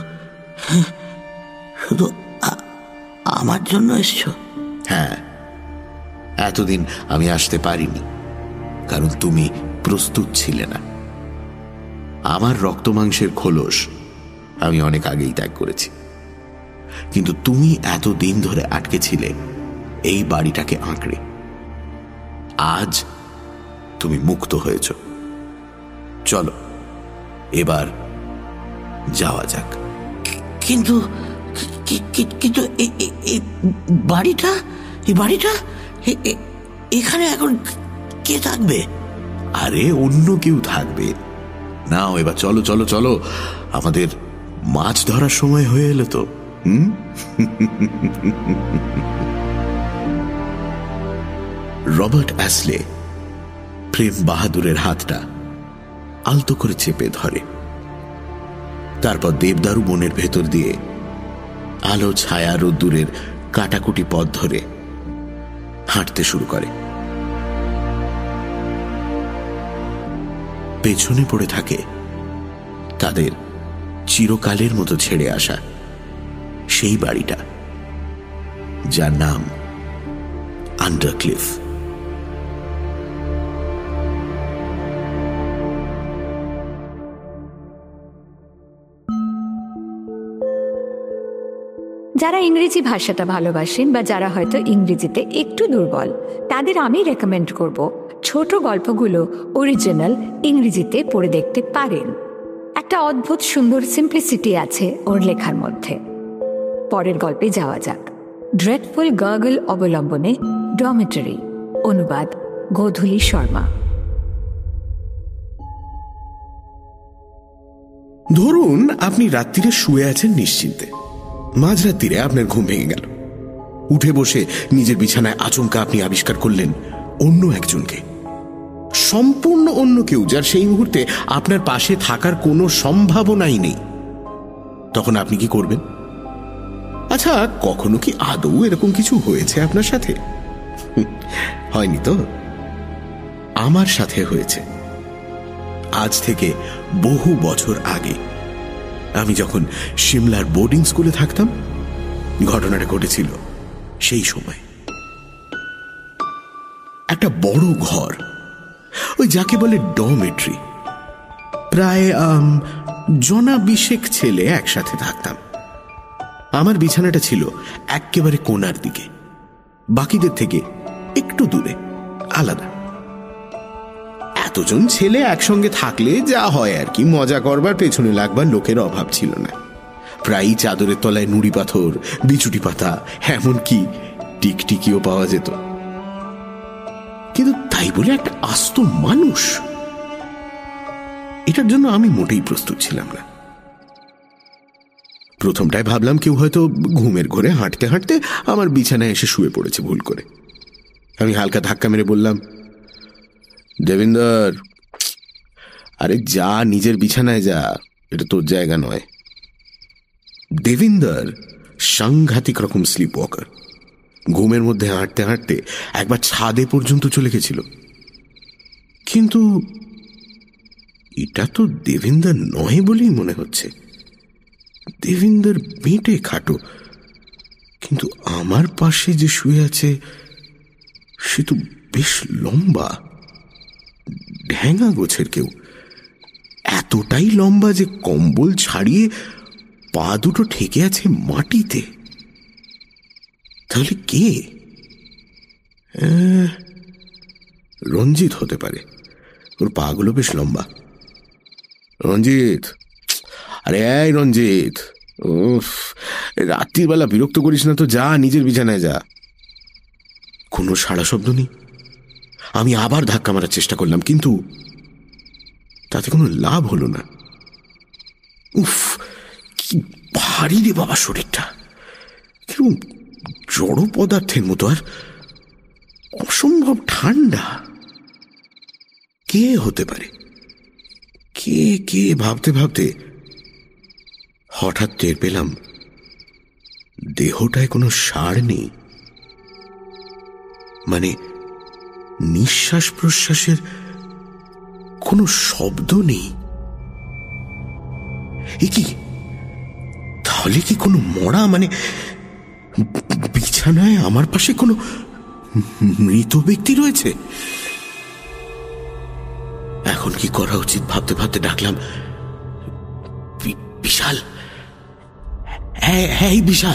শুধু আমার জন্য এসছো? হ্যাঁ, এতদিন আমি আসতে পারিনি কারণ তুমি প্রস্তুত ছিলে না। আমার রক্ত মাংসের খোলস আমি অনেক আগেই ত্যাগ করেছি, কিন্তু তুমি এতদিন ধরে আটকে ছিলে এই বাড়িটাকে আঁকড়ে। আজ তুমি মুক্ত হয়েছ। চলো এবার যাওয়া যাক। কিন্তু কিন্তু বাড়িটা এই বাড়িটা এখানে এখন কে থাকবে? আরে অন্য কেউ থাকবে। নাও এবার চলো চলো চলো, আমাদের মাছ ধরার সময় হয়ে এলো তো। হুম রবার্ট অ্যাসলে প্রেম বাহাদুরের হাতটা আলতো করে চেপে ধরে। তারপর দেবদারু বনের ভেতর দিয়ে আলো ছায়া রোদ্দুরের কাটাকুটি পথ ধরে হাঁটতে শুরু করে। পেছনে পড়ে থাকে তাদের চিরকালের মতো ছেড়ে আসা সেই বাড়িটা, যার নাম আন্ডারক্লিফ। যারা ইংরেজি ভাষাটা ভালোবাসেন বা যারা হয়তো ইংরেজিতে একটু দুর্বল, তাদের আমি রেকমেন্ড করব ছোট গল্পগুলো অরিজিনাল ইংরেজিতে পড়ে দেখতে পারেন। একটা অদ্ভুত সুন্দর সিম্পলিসিটি আছে ওর লেখার মধ্যে। পরের গল্পে যাওয়া যাক। ড্রেডফুল গার্গল অবলম্বনে ডরমিটরি, অনুবাদ গোধূলি শর্মা। ধরুন আপনি রাত্রিরে শুয়ে আছেন নিশ্চিন্তে। মাঝরাত্রিরে আপনার ঘুম ভেঙে গেল। উঠে বসে নিজের বিছানায় আচমকা আপনি আবিষ্কার করলেন অন্য একজনকে, সম্পূর্ণ অন্য কেউ, যার সেই মুহূর্তে আপনার পাশে থাকার কোনো সম্ভাবনাই নেই। তখন আপনি কি করবেন? আচ্ছা, কখনো কি আদৌ এরকম কিছু হয়েছে আপনার সাথে? হয়নি তো? আমার সাথে হয়েছে। আজ থেকে বহু বছর আগে আমি যখন সিমলার বোর্ডিং স্কুলে থাকতাম, ঘটনাটা ঘটেছিল সেই সময়। একটা বড় ঘর, ওই যাকে বলে ডরমিটরি, প্রায় জনা বিশেক ছেলে একসাথে থাকতাম। আমার বিছানাটা ছিল একেবারে কোণার দিকে, বাকিদের থেকে একটু দূরে, আলাদা। এতজন ছেলে একসঙ্গে থাকলে যা হয় আর কি, মজা করবার পেছনে লাগবার লোকের অভাব ছিল না। প্রায়ই চাদরের তলায় নুড়ি পাথর, বিচুটি পাতা, এমনকি টিকটিকিও পাওয়া যেত। কিন্তু তাই বলে একটা আস্ত মানুষ, এটার জন্য আমি মোটেই প্রস্তুত ছিলাম না। প্রথমটায় ভাবলাম কেউ হয়তো ঘুমের ঘোরে হাঁটতে হাঁটতে আমার বিছানায় এসে শুয়ে পড়েছে ভুল করে। আমি হালকা ধাক্কা মেরে বললাম, দেবিন্দর, আরে যা, নিজের বিছানায় যা, এটা তোর জায়গা নয়। দেবিন্দর সাংঘাতিক রকম স্লিপ ওয়াকার। ঘুমের মধ্যে হাঁটতে হাঁটতে একবার ছাদে পর্যন্ত চলে গেছিল। কিন্তু এটা তো দেবিন্দর নয় বলেই মনে হচ্ছে। দেবিন্দর বেঁটে খাটো, কিন্তু আমার পাশে যে শুয়ে আছে সে তো বেশ লম্বা, ঢ্যাঙা গোছের কেউ, এতটাই লম্বা যে কম্বল ছাড়িয়ে পা দুটো ঠেকে আছে মাটিতে। তাহলে কে? রঞ্জিত হতে পারে, ওর পা গুলো বেশ লম্বা। রঞ্জিত, আরে এই রঞ্জিত, উফ, রাত্রিবেলা বিরক্ত করিস না তো, যা নিজের বিছানায় যা। কোনো সাড়া শব্দ নেই। আমি আবার ধাক্কা মারার চেষ্টা করলাম, কিন্তু তাতে কোনো লাভ হলো না। উফ, কি ভারী রে বাবা শরীরটা, কিরকম জড় পদার্থের মতো, আর অসম্ভব ঠান্ডা। কে হতে পারে? কে কে ভাবতে ভাবতে হঠাৎ টের পেলাম দেহটায় কোনো সাড় নেই। মানে নিঃশ্বাস প্রশ্বাসের কোনো শব্দ নেই। এ কি? তাহলে কি কোনো মরা, মানে বিছানায় আমার পাশে কোনো মৃত ব্যক্তি রয়েছে? এখন কি করা উচিত ভাবতে ভাবতে ডাকলাম, বিশাল, হ্যাঁ বিশাল।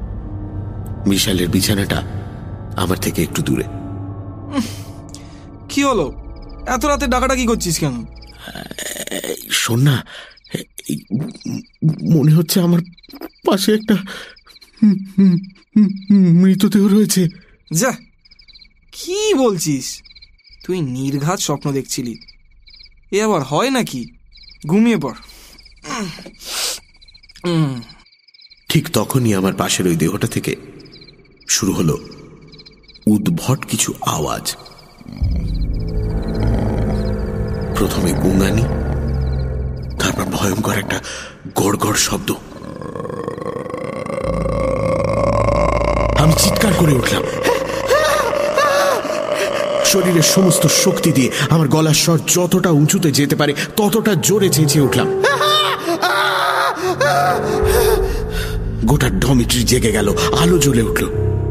বিশালের বিছানাটা আমার থেকে একটু দূরে। কি হলো? এত রাতে ডাকাডাকি করছিস কেন? শোন না, মনে হচ্ছে আমার পাশে একটা মৃতদেহ রয়েছে। যা, কি বলছিস? তুই নির্ঘাত স্বপ্ন দেখছিলি, এ আবার হয় নাকি? ঘুমিয়ে পড়। ঠিক তখনই আমার পাশের ওই দেহটা থেকে শুরু হলো উদ্ভট কিছু আওয়াজ। প্রথমে গুঙানি, তারপর ভয়ঙ্কর একটা গড়গড় শব্দ। আমি চিৎকার করে উঠলাম। শরীরের সমস্ত শক্তি দিয়ে আমার গলার স্বর যতটা উঁচুতে যেতে পারে ততটা জোরে চেঁচিয়ে উঠলাম। গোটা ডমিট্রি জেগে গেল, আলো জ্বলে উঠল।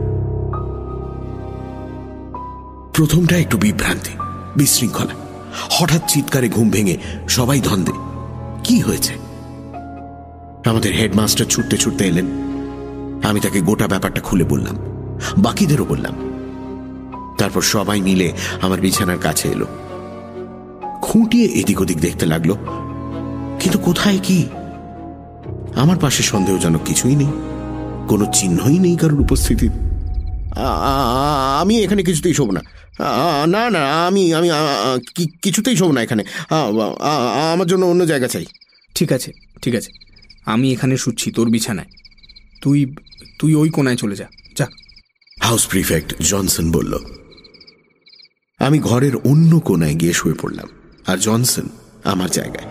প্রথমটা একটু বিভ্রান্তি, বিশৃঙ্খলা। হঠাৎ চিৎকারে ঘুম ভেঙে সবাই ধন্দে। কি হয়েছে? আমাদের হেডমাস্টার ছুটতে ছুটতে এলেন। আমি তাকে গোটা ব্যাপারটা খুলে বললাম, বাকিদেরও বললাম। তারপর সবাই মিলে আমার বিছানার কাছে এলো, খুঁটিয়ে এদিক ওদিক দেখতে লাগলো, কিন্তু কোথায় কি? আমার পাশে সন্দেহজনক কিছুই নেই, কোনো চিহ্নই নেই কারোর উপস্থিতির। আমি এখানে কিছুতেই শোব না, না না আমি আমি কিছুতেই শোব না এখানে, আমার জন্য অন্য জায়গা চাই। ঠিক আছে ঠিক আছে, আমি এখানে শুচ্ছি তোর বিছানায়, তুই তুই ওই কোনায় চলে যা যা। হাউস প্রিফেক্ট জনসন বলল। আমি ঘরের অন্য কোনায় গিয়ে শুয়ে পড়লাম, আর জনসন আমার জায়গায়।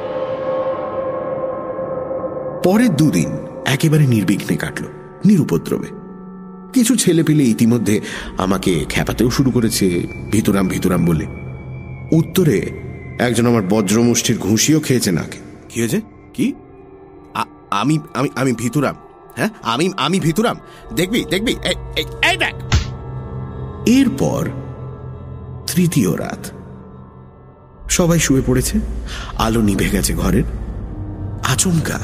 পরের দুদিন একেবারে নির্বিঘ্নে কাটল, নিরুপদ্রবে। কিছু ছেলে পেলে ইতিমধ্যে আমাকে খেপাতেও শুরু করেছে ভিতরাম ভিতরাম বলে। উত্তরে একজন আমার বজ্রমুষ্টির ঘুষিও খেয়েছে নাকে। কি হয়েছে? কি? আমি আমি আমি ভিতরাম? হ্যাঁ, আমি আমি ভিতরাম? দেখবি দেখবি এই দেখ। এরপর তৃতীয় রাত, সবাই শুয়ে পড়েছে, আলো নিভে গেছে ঘরের। আচমকা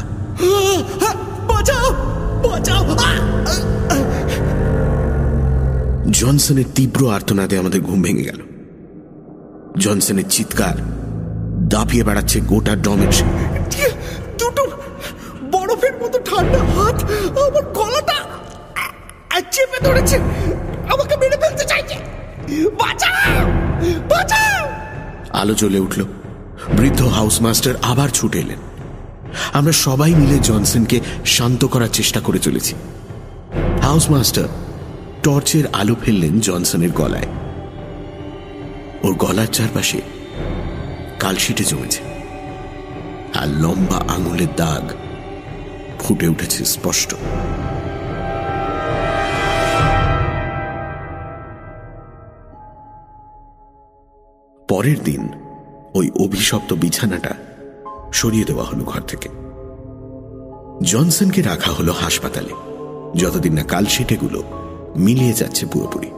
জনসনের তীব্র আর্তনাদে আমাদের ঘুম ভেঙে গেল। জনসনের চিৎকার দাপিয়ে বেড়াচ্ছে গোটা ডমেট্রি। দুটো বরফের মতো ঠান্ডা হাত আমার গলাটা চেপে ধরেছে, আমাকে মেরে ফেলতে চাইছে। বাঁচাও বাঁচাও! আলো জ্বলে উঠল। বৃদ্ধ হাউস মাস্টার আবার ছুটে এলেন। আমরা সবাই মিলে জনসনকে শান্ত করার চেষ্টা করে চলেছি। হাউস মাস্টার টর্চের আলো ফেললেন জনসনের গলায়। ওর গলার চারপাশে কালশিটে জমেছে, আর লম্বা আঙুলের দাগ ফুটে উঠেছে স্পষ্ট। পরের দিন ওই অভিশপ্ত বিছানাটা সরিয়ে দেওয়া হলো ঘর থেকে। জনসনকে রাখা হলো হাসপাতালে, যতদিন না কালশিটেগুলো মিলিয়ে যাচ্ছে পুরোপুরি।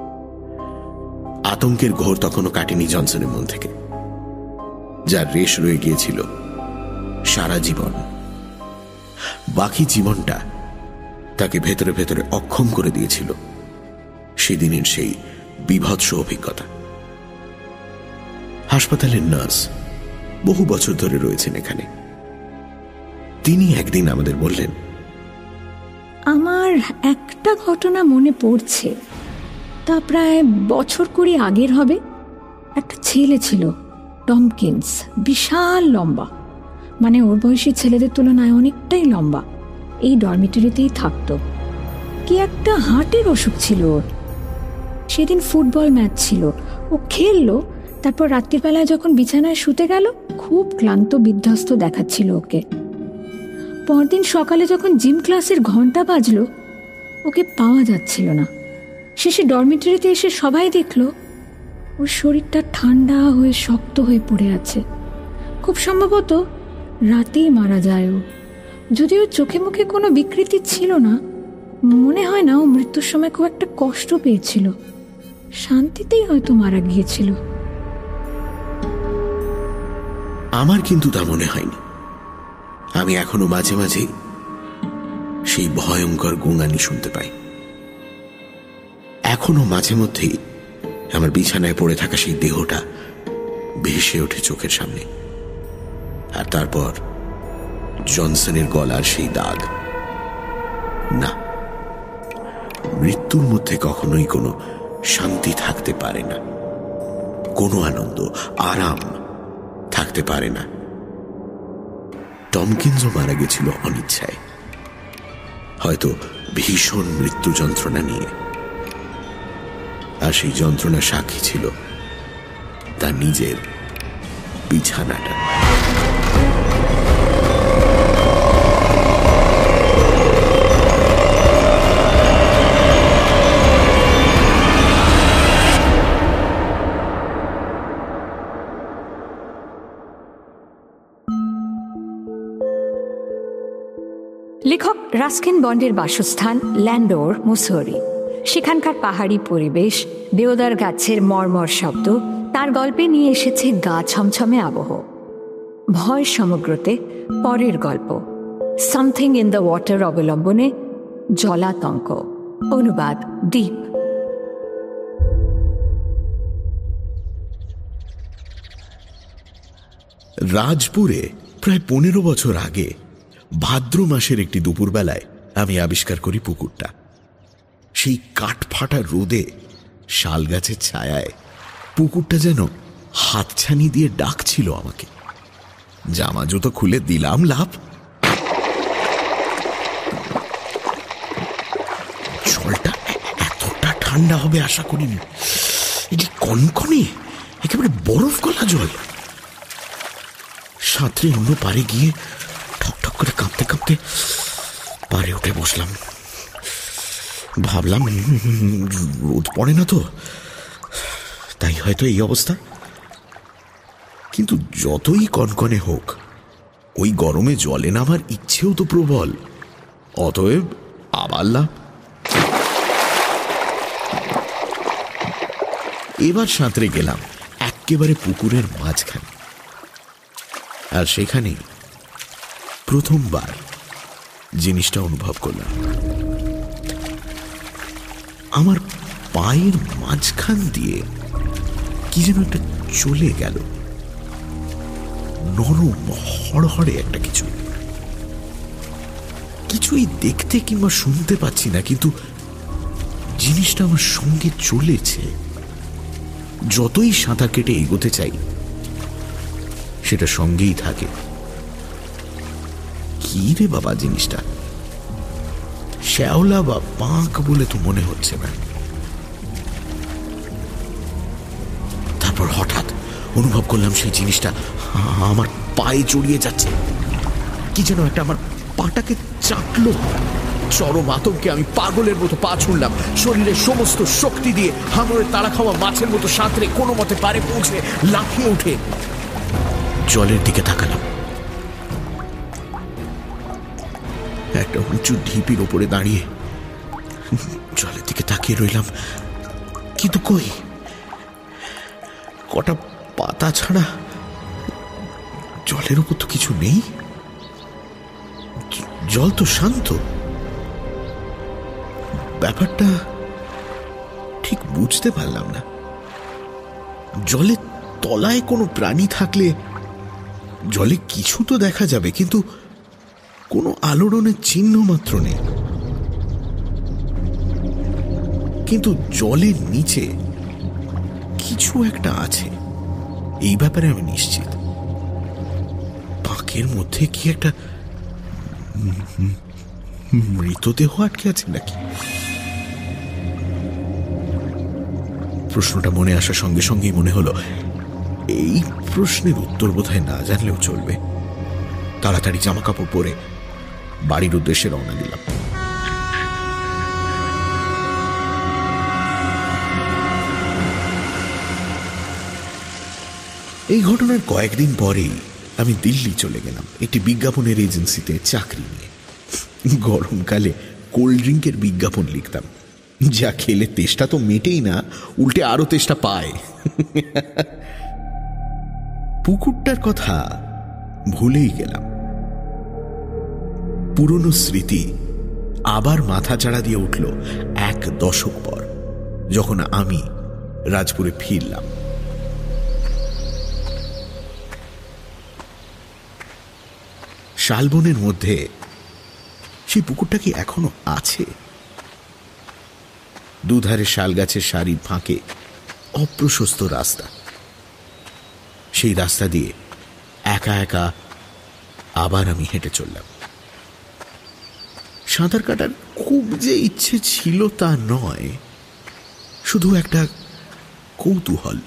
আতঙ্কের ঘোর তখনও কাটেনি জনসনের মন থেকে, যার রেশ রয়ে গিয়েছিল সারা জীবন। বাকি জীবনটা তাকে ভেতরে ভেতরে অক্ষম করে দিয়েছিল সেদিনের সেই বিভৎস অভিজ্ঞতা। হাসপাতালের নার্স বহু বছর ধরে রয়েছেন এখানে। তিনি একদিন আমাদের বললেন, আমার একটা ঘটনা মনে পড়ছে, তা প্রায় বছর কুড়ি আগের হবে। একটা ছেলে ছিল, টমকিন্স, বিশাল লম্বা, মানে ওর বয়সী ছেলেদের তুলনায় অনেকটাই লম্বা। এই ডরমিটরিতেই থাকতো। কি একটা হার্টের অসুখ ছিল ওর। সেদিন ফুটবল ম্যাচ ছিল, ও খেললো, তারপর রাত্রিবেলায় যখন বিছানায় শুতে গেল খুব ক্লান্ত বিধ্বস্ত দেখাচ্ছিল ওকে। পরদিন সকালে যখন জিম ক্লাসের ঘন্টা বাজলো ওকে পাওয়া যাচ্ছিল না। শেষে ডরমিটরিতে এসে সবাই দেখলো ওর শরীরটা ঠান্ডা হয়ে শক্ত হয়ে পড়ে আছে। খুব সম্ভবত রাতেই মারা যায় ও। যদিও চোখে মুখে কোনো বিকৃতি ছিল না, মনে হয় না ও মৃত্যুর সময় খুব একটা কষ্ট পেয়েছিল, শান্তিতেই হয়তো মারা গিয়েছিল। আমার কিন্তু তা মনে হয়নি। আমি এখনো মাঝে মাঝে সেই ভয়ঙ্কর গুঙানি শুনতে পাই। এখনো মাঝে মধ্যেই আমার বিছানায় পড়ে থাকা সেই দেহটা ভেসে ওঠে চোখের সামনে, আর তারপর জনসনের গলার সেই দাগ। না, মৃত্যুর মধ্যে কখনোই কোনো শান্তি থাকতে পারে না, কোনো আনন্দ আরাম থাকতে পারে না। টমকিন্সও মারা গেছিল অনিচ্ছায়, হয়তো ভীষণ মৃত্যু যন্ত্রণা নিয়ে, আর সেই যন্ত্রণা সাক্ষী ছিল তার নিজের বিছানাটা। লেখক রাস্কিন বন্ডের বাসস্থান ল্যান্ডোর, মুসৌরি। সেখানকার পাহাড়ি পরিবেশ, দেওদার গাছের মর্মর শব্দ তার গল্পে নিয়ে এসেছে গা ছমছমে আবহ। ভয় সমগ্রতে পরের গল্প সামথিং ইন দ্য ওয়াটার অবলম্বনে জলাতঙ্ক। অনুবাদ দীপ। রাজপুরে প্রায় পনেরো বছর আগে ভাদ্র মাসের একটি দুপুরবেলায় আমি আবিষ্কার করি পুকুরটা। সেই কাঠফাটা রোদে শাল গাছের ছায়ায় পুকুরটা যেন হাতছানি দিয়ে ডাকছিল আমাকে। জামা জুতো খুলে দিলাম লাভ। জলটা এতটা ঠান্ডা হবে আশা করিনি। এটি কনকনে, একেবারে বরফ গলা জল। সাঁতরে অন্য পারে গিয়ে ঠকঠক করে কাঁপতে কাঁপতে পারে উঠে বসলাম। ভাবলাম রোদ পড়ে না তো, তাই হয়তো এই অবস্থা। কিন্তু যতই কনকনে হোক, ওই গরমে জলে নামার ইচ্ছেও তো প্রবল। অতএব আবার লাভ। এবার সাঁতরে গেলাম একেবারে পুকুরের মাঝখানে, আর সেখানেই প্রথমবার জিনিসটা অনুভব করলাম। আমার পায়ের মাঝখান দিয়ে কি যেন একটা চলে গেল, নরম হড়হড়ে একটা কিছু। কিছুই দেখতে কিংবা শুনতে পাচ্ছি না, কিন্তু জিনিসটা আমার সঙ্গে চলেছে। যতই সাঁতার কেটে এগোতে চাই, সেটা সঙ্গেই থাকে। কি রে বাবা জিনিসটা? শ্যাওলা বা পাঁক বলে তো মনে হচ্ছে না। তারপর হঠাৎ অনুভব করলাম সেই জিনিসটা আমার পায়ে জড়িয়ে যাচ্ছে। কি যেন একটা আমার পাটাকে চাটলো। চরম আতঙ্কে আমি পাগলের মতো পা ছুঁড়লাম, শরীরের সমস্ত শক্তি দিয়ে হাঙরে তাড়া খাওয়া মাছের মতো সাঁতরে কোনো মতে পারে পৌঁছে লাফিয়ে উঠে জলের দিকে তাকালাম। একটা উঁচু ঢিপির ওপরে দাঁড়িয়ে জলের দিকে তাকিয়ে রইলাম, কিন্তু কই কটা পাতা ছাড়া জলের উপর তো কিছু নেই। জল তো শান্ত। ব্যাপারটা ঠিক বুঝতে পারলাম না। জলের তলায় কোনো প্রাণী থাকলে জলে কিছু তো দেখা যাবে, কিন্তু কোনো আলোড়নের চিহ্ন মাত্র নেই। কিন্তু জলের নিচে কিছু একটা আছে, এই ব্যাপারে আমি নিশ্চিত। পাঁকের মধ্যে কি একটা মৃতদেহ আটকে আছে নাকি? প্রশ্নটা মনে আসার সঙ্গে সঙ্গেই মনে হলো এই প্রশ্নের উত্তর বোধহয় না জানলেও চলবে। তাড়াতাড়ি জামা কাপড় পরে বাড়ির উদ্দেশ্যে রওনা দিলাম। এই ঘটনার কয়েকদিন পরেই আমি দিল্লি চলে গেলাম একটি বিজ্ঞাপনের এজেন্সিতে চাকরি নিয়ে। গরমকালে কোল্ড ড্রিঙ্কের বিজ্ঞাপন লিখতাম, যা খেলে তেষ্টা তো মেটেই না, উল্টে আরো তেষ্টা পায়। পুকুরটার কথা ভুলেই গেলাম। পুরনো স্মৃতি আবার মাথা চাড়া দিয়ে উঠল এক দশক পর, যখন আমি রাজপুরে ফিরলাম। শালবনের মধ্যে সেই পুকুরটা কি এখনো আছে? দুধারে শাল গাছের সারির ফাঁকে অপ্রশস্ত রাস্তা। সেই রাস্তা দিয়ে একা একা আবার আমি হেঁটে চললাম। সাঁতার কাটার খুব যে ইচ্ছে ছিল তা নয়, শুধু একটা কৌতূহল।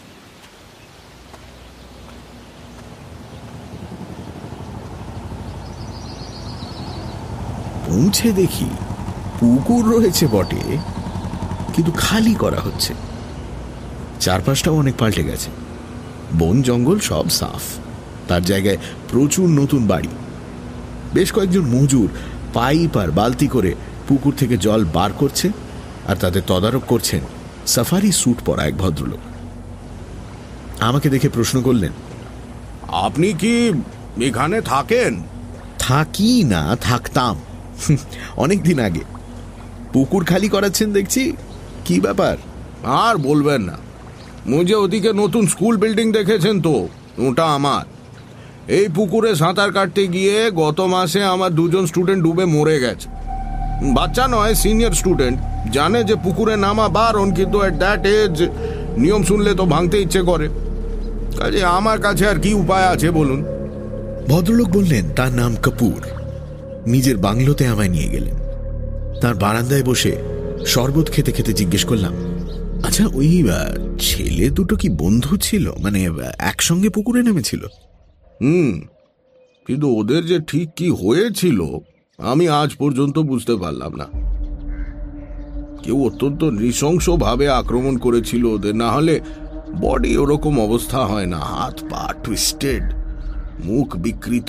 পৌঁছে দেখি পুকুর রয়েছে বটে, কিন্তু খালি করা হচ্ছে। চারপাশটাও অনেক পাল্টে গেছে, বন জঙ্গল সব সাফ, তার জায়গায় প্রচুর নতুন বাড়ি। বেশ কয়েকজন মজুর পাইপ আর বালতি করে পুকুর থেকে জল বার করছে, আর তাদের তদারক করছেন সাফারি স্যুট পরা এক ভদ্রলোক। আমাকে দেখে প্রশ্ন করলেন, আপনি কি এখানে থাকেন? থাকি না, থাকতাম অনেকদিন আগে। পুকুর খালি করাচ্ছেন দেখছি, কি ব্যাপার? আর বলবেন না, মুঝে ওদিকে নতুন স্কুল বিল্ডিং দেখেছেন তো, ওটা আমার। এই পুকুরে সাঁতার কাটতে গিয়ে গত মাসে আমার দুজন স্টুডেন্ট ডুবে মরে গেছে। বাচ্চা নয়, সিনিয়র স্টুডেন্ট। জানে যে পুকুরে নামা বারণ, কিন্তু এট দ্যাট এজ নিয়ম শুনলে তো ভাঙতে ইচ্ছে করে। কাজে আমার কাছে আর কি উপায় আছে বলুন? ভদ্রলোক বললেন তার নাম কাপুর। নিজের বাংলোতে আমায় নিয়ে গেলেন। তার বারান্দায় বসে শরবত খেতে খেতে জিজ্ঞেস করলাম, আচ্ছা ওই ছেলে দুটো কি বন্ধু ছিল, মানে একসঙ্গে পুকুরে নেমেছিল? হুম, কিন্তু ওদের যে ঠিক কি হয়েছিল আমি আজ পর্যন্ত বুঝতে পারলাম না। কেউ অত্যন্ত নৃশংস ভাবে আক্রমণ করেছিল ওদের, না হলে বডি ওরকম অবস্থা হয় না। হাত পা টুইস্টেড, মুখ বিকৃত।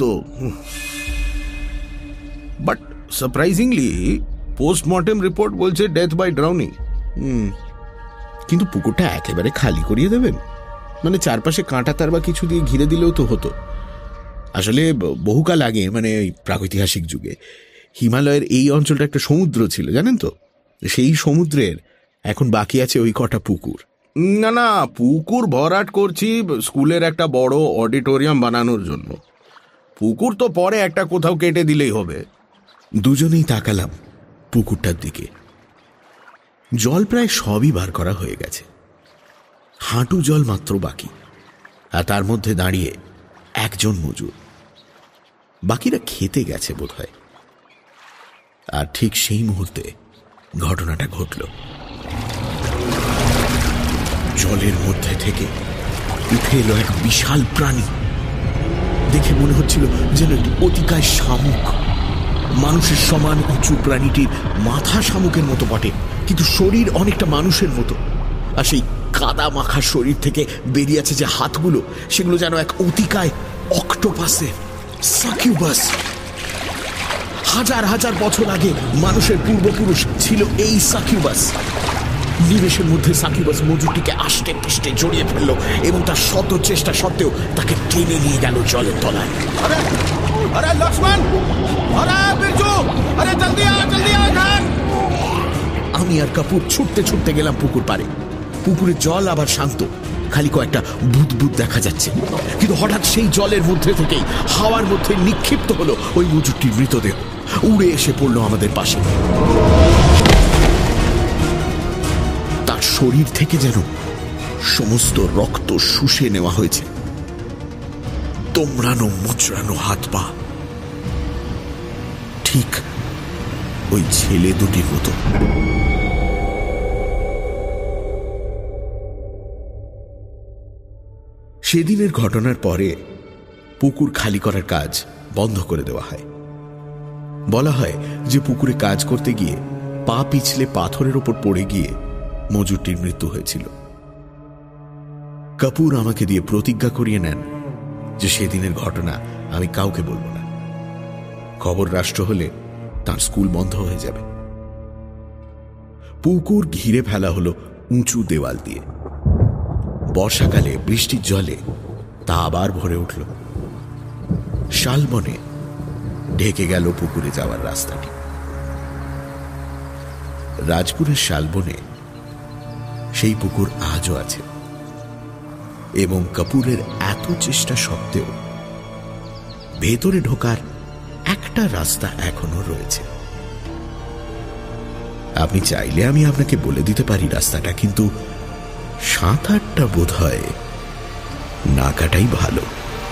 বাট সারপ্রাইজিংলি পোস্টমর্টেম রিপোর্ট বলছে ডেথ বাই ড্রাউনিং। হুম, কিন্তু পুকুরটা একেবারে খালি করিয়ে দেবেন? মানে চারপাশে কাঁটা তার বা কিছু দিয়ে ঘিরে দিলেও তো হতো। আসলে বহুকাল আগে, মানে প্রাগৈতিহাসিক যুগে, হিমালয়ের এই অঞ্চলটা একটা সমুদ্র ছিল, জানেন তো? সেই সমুদ্রের এখন বাকি আছে ওই কটা পুকুর। না না, পুকুর ভরাট করছি স্কুলের একটা বড় অডিটোরিয়াম বানানোর জন্য। পুকুর তো পরে একটা কোথাও কেটে দিলেই হবে। দুজনেই তাকালাম পুকুরটার দিকে। জল প্রায় সবই বার করা হয়ে গেছে, হাঁটু জল মাত্র বাকি। আর তার মধ্যে দাঁড়িয়ে একজন মজুর, বাকিরা খেতে গেছে বোধহয়। আর ঠিক সেই মুহূর্তে ঘটনাটা ঘটল। জলের মধ্যে থেকে উঠে এলো এক বিশাল প্রাণী। দেখে মনে হচ্ছিল যেন একটি অতিকায় শামুক। মানুষের সমান উঁচু প্রাণীটির মাথা শামুকের মতো বটে, কিন্তু শরীর অনেকটা মানুষের মতো। আর সেই কাদা মাখা শরীর থেকে বেরিয়ে আছে যে হাতগুলো, সেগুলো যেন এক অতিকায় অক্টোপাসের, সাকিউবাস। হাজার হাজার বছর আগে মানুষের পূর্বপুরুষ ছিল এই সাকিউবাস। নিমেষের মধ্যে সাকিউবাস মজুরটিকে আষ্টে পৃষ্ঠে জড়িয়ে ফেলল এবং তার শত চেষ্টা সত্ত্বেও তাকে টেনে নিয়ে গেল জলের তলায়। আরে লক্ষ্মণ, আরে বিরজু, আরে জলদি আ, জলদি আ ঘর। আমি আর কাপুর ছুটতে ছুটতে গেলাম পুকুর পাড়ে। পুকুরের জল আবার শান্ত, খালি কয়েকটা বুদবুদ দেখা যাচ্ছে। কিন্তু হঠাৎ সেই জলের মধ্যে থেকেই হাওয়ার মধ্যে নিক্ষিপ্ত হলো ওই মজুরটির মৃতদেহ। উড়ে এসে পড়লো আমাদের পাশে। তার শরীর থেকে যেন সমস্ত রক্ত শুষে নেওয়া হয়েছে। তোমরানো মোচড়ানো হাত পা, ঠিক ওই ছেলে দুটির মতো। সেদিনের ঘটনার পরে পুকুর খালি করার কাজ বন্ধ করে দেওয়া হয়। বলা হয় যে পুকুরে কাজ করতে গিয়ে পা পিছলে পাথরের ওপর পড়ে গিয়ে মজুরটির মৃত্যু হয়েছিল। কাপুর আমাকে দিয়ে প্রতিজ্ঞা করিয়ে নেন যে সেদিনের ঘটনা আমি কাউকে বলবো না। খবর রাষ্ট্র হলে তার স্কুল বন্ধ হয়ে যাবে। পুকুর ঘিরে ফেলা হলো উঁচু দেওয়াল দিয়ে। বর্ষাকালে বৃষ্টির জলে তা আবার ভরে উঠল। শালবনে ঢেকে গেল পুকুরে যাওয়ার রাস্তাটি। রাজপুরের শালবনে সেই পুকুর আজও আছে এবং কাপুরের এত চেষ্টা সত্ত্বেও ভেতরে ঢোকার একটা রাস্তা এখনো রয়েছে। আপনি চাইলে আমি আপনাকে বলে দিতে পারি রাস্তাটা, কিন্তু সাঁতারটা বোধ হয় না কাটাই ভালো।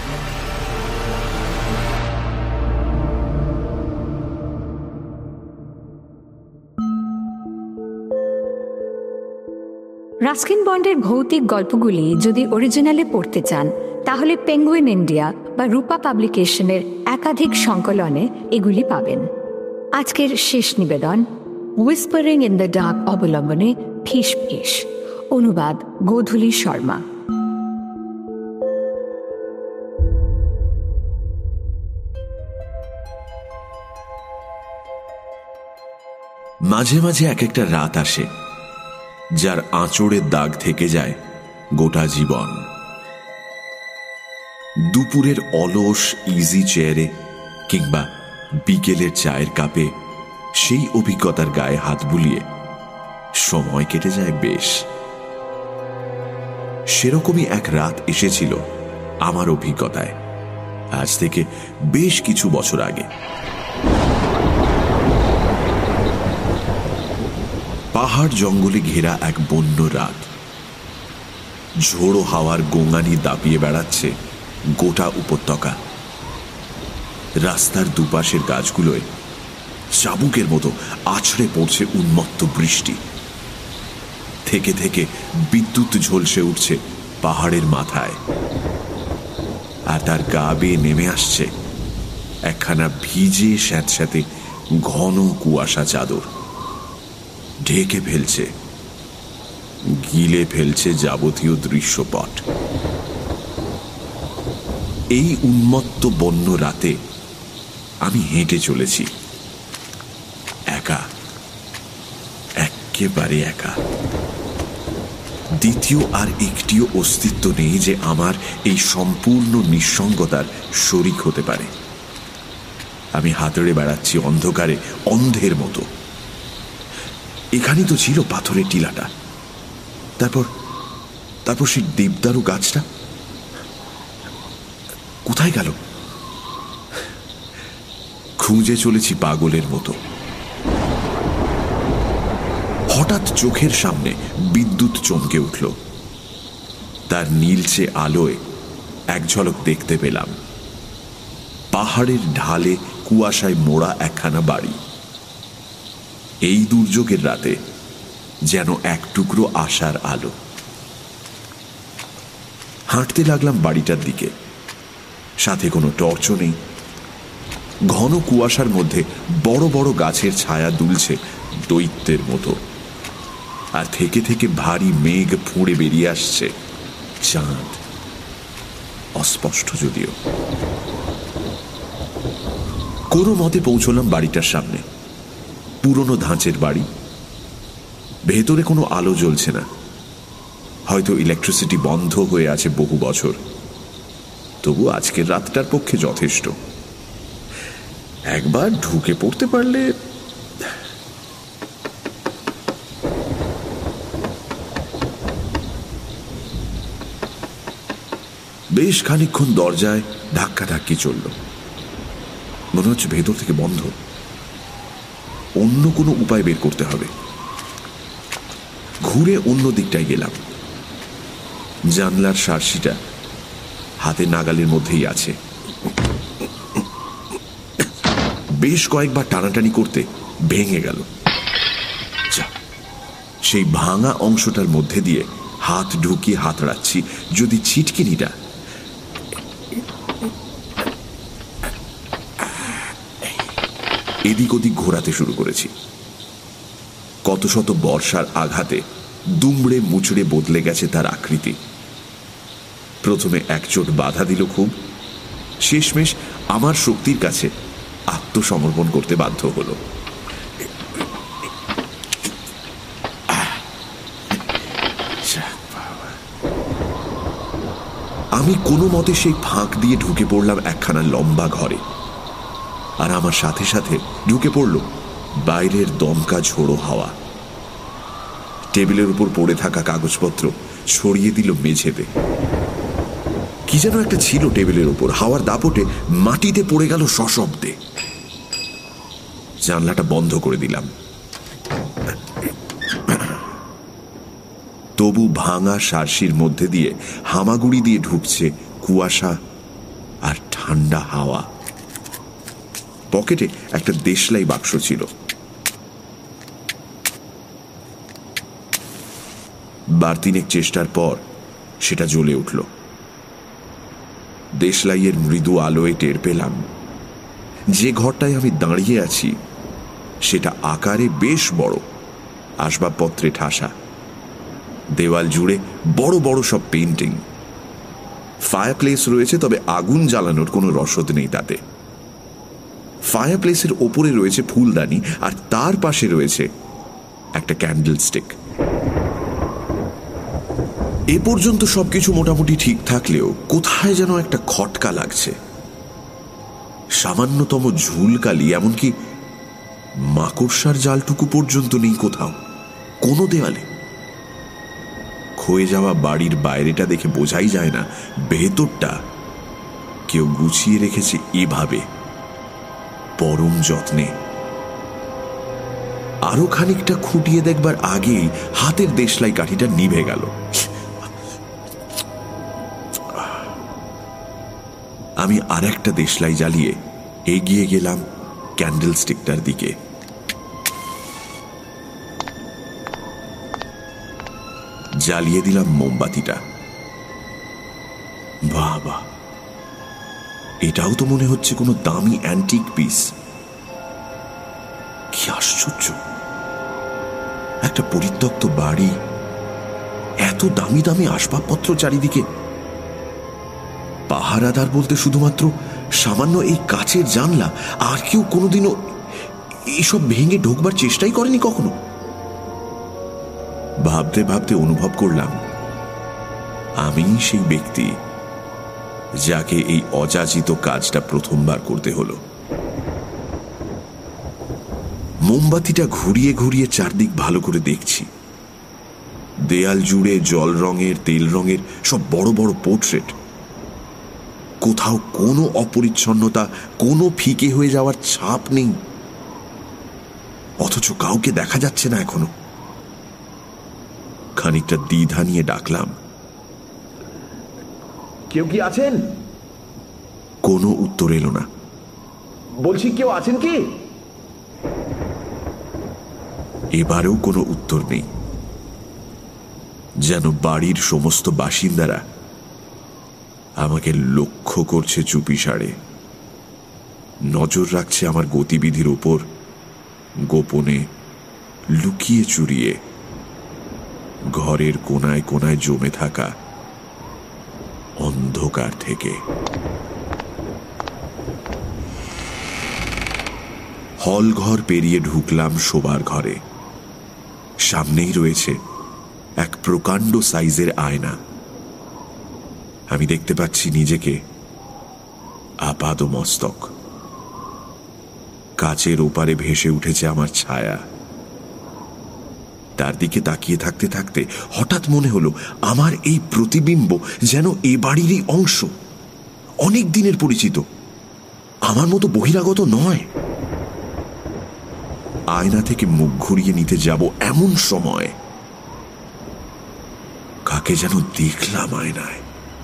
রাস্কিন বন্ডের ভৌতিক গল্পগুলি যদি অরিজিনালে পড়তে চান তাহলে পেঙ্গুইন ইন্ডিয়া বা রূপা পাবলিকেশনের একাধিক সংকলনে এগুলি পাবেন। আজকের শেষ নিবেদন হুইসপারিং ইন দ্য ডার্ক অবলম্বনে ফিস ফিস, অনুবাদ গোধূলি শর্মা। মাঝে মাঝে এক একটা রাত আসে যার আঁচড়ের দাগ থেকে যায় গোটা জীবন। দুপুরের অলস ইজি চেয়ারে কিংবা বিকেলের চায়ের কাপে সেই অভিজ্ঞতার গায়ে হাত বুলিয়ে সময় কেটে যায় বেশ। সেরকমই এক রাত এসেছিল আমার অভিজ্ঞতায় আজ থেকে বেশ কিছু বছর আগে। পাহাড় জঙ্গলে ঘেরা এক বন্য রাত। ঝোড়ো হাওয়ার গোঙানি দাপিয়ে বেড়াচ্ছে গোটা উপত্যকা। রাস্তার দুপাশের গাছগুলোয় চাবুকের মতো আছড়ে পড়ছে উন্মত্ত বৃষ্টি। থেকে থেকে বিদ্যুৎ ঝলসে উঠছে পাহাড়ের মাথায়, আর তার গা বেয়ে নেমে আসছে একখানা ভিজে স্যাঁতস্যাঁতে ঘন কুয়াশা চাদর। ঢেকে ফেলছে, গিলে ফেলছে যাবতীয় দৃশ্যপট। এই উন্মত্ত বন্য রাতে আমি হেঁটে চলেছি একা, একেবারে একা। দ্বিতীয় আর একটিও অস্তিত্ব নেই যে আমার এই সম্পূর্ণ নিঃসঙ্গতার শরিক হতে পারে। আমি হাতড়ে বেড়াচ্ছি অন্ধকারে অন্ধের মতো। এখানেই তো ছিল পাথরের টিলাটা, তারপর তারপর সেই দেবদারু গাছটা কোথায় গেল? খুঁজে চলেছি পাগলের মতো। হঠাৎ চোখের সামনে বিদ্যুৎ চমকে উঠল। তার নীলচে আলোয় এক ঝলক দেখতে পেলাম পাহাড়ের ঢালে কুয়াশায় মোড়া একখানা বাড়ি। এই দুর্যোগের রাতে যেন এক টুকরো আশার আলো। হাঁটতে লাগলাম বাড়িটার দিকে। সাথে কোনো টর্চও নেই। ঘন কুয়াশার মধ্যে বড় বড় গাছের ছায়া দুলছে দৈত্যের মতো, আর থেকে থেকে ভারী মেঘ ফুঁড়ে বেরিয়ে আসছে। চাঁদ অস্পষ্ট যদিও। কোনো মতে পৌঁছলাম বাড়িটার সামনে। পুরনো ধাঁচের বাড়ি, ভেতরে কোনো আলো জ্বলছে না। হয়তো ইলেকট্রিসিটি বন্ধ হয়ে আছে বহু বছর। তবু আজকের রাতটার পক্ষে যথেষ্ট। একবার ঢুকে পড়তে পারলে। বেশ খানিকক্ষণ দরজায় ধাক্কা ধাক্কি চলল। মনে হচ্ছে ভেতর থেকে বন্ধ। অন্য কোনো উপায় বের করতে হবে। ঘুরে অন্য দিকটায় গেলাম। জানলার সার্সিটা হাতে নাগালের মধ্যেই আছে। বেশ কয়েকবার টানাটানি করতে ভেঙে গেল। সেই ভাঙা অংশটার মধ্যে দিয়ে হাত ঢুকিয়ে হাতড়াচ্ছি যদি ছিটকিনিটা। এদিক ওদিক ঘোরাতে শুরু করেছি। কত শত বর্ষার আঘাতে দুমড়ে মুচড়ে বদলে গেছে তার আকৃতি। প্রথমে একচোট বাধা দিল খুব, শেষমেশ আমার শক্তির কাছে আত্মসমর্পণ করতে বাধ্য হলো। আমি কোনো মতে সেই ফাঁক দিয়ে ঢুকে পড়লাম একখানা লম্বা ঘরে। আর আমার সাথে সাথে ঢুকে পড়ল বাইরের দমকা ঝোড়ো হাওয়া। টেবিলের উপর পড়ে থাকা কাগজপত্র ছড়িয়ে দিল মেঝেতে। কি যেন একটা ছিল টেবিলের উপর, হাওয়ার দাপটে মাটিতে পড়ে গেল সশব্দে। জানলাটা বন্ধ করে দিলাম। তবু ভাঙা সার্সির মধ্যে দিয়ে হামাগুড়ি দিয়ে ঢুকছে কুয়াশা আর ঠান্ডা হাওয়া। পকেটে একটা দেশলাই বাক্স ছিল। বার তিনেক চেষ্টার পর সেটা জ্বলে উঠল। দেশলাইয়ের মৃদু আলোয় টের পেলাম যে ঘরটায় আমি দাঁড়িয়ে আছি সেটা আকারে বেশ বড়, আসবাবপত্রে ঠাসা, দেওয়াল জুড়ে বড় বড় সব পেইন্টিং। ফায়ার প্লেস রয়েছে, তবে আগুন জ্বালানোর কোনো রসদ নেই তাতে। ফায়ার প্লেসের ওপরে রয়েছে ফুলদানি, আর তার পাশে রয়েছে একটা ক্যান্ডেল স্টিক। এ পর্যন্ত সবকিছু মোটামুটি ঠিক থাকলেও কোথায় যেন একটা খটকা লাগছে। সামান্যতম ঝুলকালি, এমনকি মাকড়সার জালটুকু পর্যন্ত নেই কোথাও, কোনো দেওয়ালে। ক্ষয়ে যাওয়া বাড়ির বাইরেটা দেখে বোঝাই যায় না ভেতরটা কেউ গুছিয়ে রেখেছে এভাবে পরম যত্নে। আরো খানিকটা খুঁটিয়ে দেখবার আগেই হাতের দেশলাই কাঠিটা নিভে গেল। আমি আর একটা দেশলাই জ্বালিয়ে এগিয়ে গেলাম ক্যান্ডেল স্টিকটার দিকে। জ্বালিয়ে দিলাম মোমবাতিটা। বাহ বাহ, এটাও তো মনে হচ্ছে কোনো দামি অ্যান্টিক পিস। কি আশ্চর্য, একটা পরিত্যক্ত বাড়ি, এত দামি দামি আসবাবপত্র চারিদিকে। পাহারাদার বলতে শুধুমাত্র সামান্য এই কাচের জানলা, আর কেউ কোনোদিনও এইসব ভেঙে ঢোকবার চেষ্টাই করেনি কখনো। ভাবতে ভাবতে অনুভব করলাম আমি সেই ব্যক্তি যাকে এই অযাচিত কাজটা প্রথমবার করতে হলো। মোমবাতিটা ঘুরিয়ে ঘুরিয়ে চারদিক ভালো করে দেখছি। দেয়াল জুড়ে জল রঙের, তেল রঙের সব বড় বড় পোর্ট্রেট। কোথাও কোনো অপরিচ্ছন্নতা, কোনো ফিকে হয়ে যাওয়ার ছাপ নেই, অথচ কাউকে দেখা যাচ্ছে না এখনো। খানিকটা দ্বিধা নিয়ে ডাকলাম, কেউ কি আছেন? কোনো উত্তর এলো না। বলছি কেউ আছেন কি? এবারেও কোনো উত্তর নেই। যেন বাড়ির সমস্ত বাসিন্দারা আমাকে লক্ষ্য করছে চুপিসারে, নজর রাখছে আমার গতিবিধির উপর, গোপনে লুকিয়ে চুরিয়ে ঘরের কোনায় কোনায় জমে থাকা অন্ধকার থেকে। হল ঘর পেরিয়ে ঢুকলাম শোবার ঘরে। সামনেই রয়েছে এক প্রকাণ্ড সাইজের আয়না। আমি দেখতে পাচ্ছি নিজেকে আপাদমস্তক। কাচের ওপারে ভেসে উঠেছে আমার ছায়া। তার দিকে তাকিয়ে থাকতে থাকতে হঠাৎ মনে হলো আমার এই প্রতিবিম্ব যেন এ বাড়িরই অংশ, অনেক দিনের পরিচিত, আমার মতো বহিরাগত নয়। আয়না থেকে মুখ ঘুরিয়ে নিতে যাব এমন সময় কাকে যেন দেখলাম আয়নায়।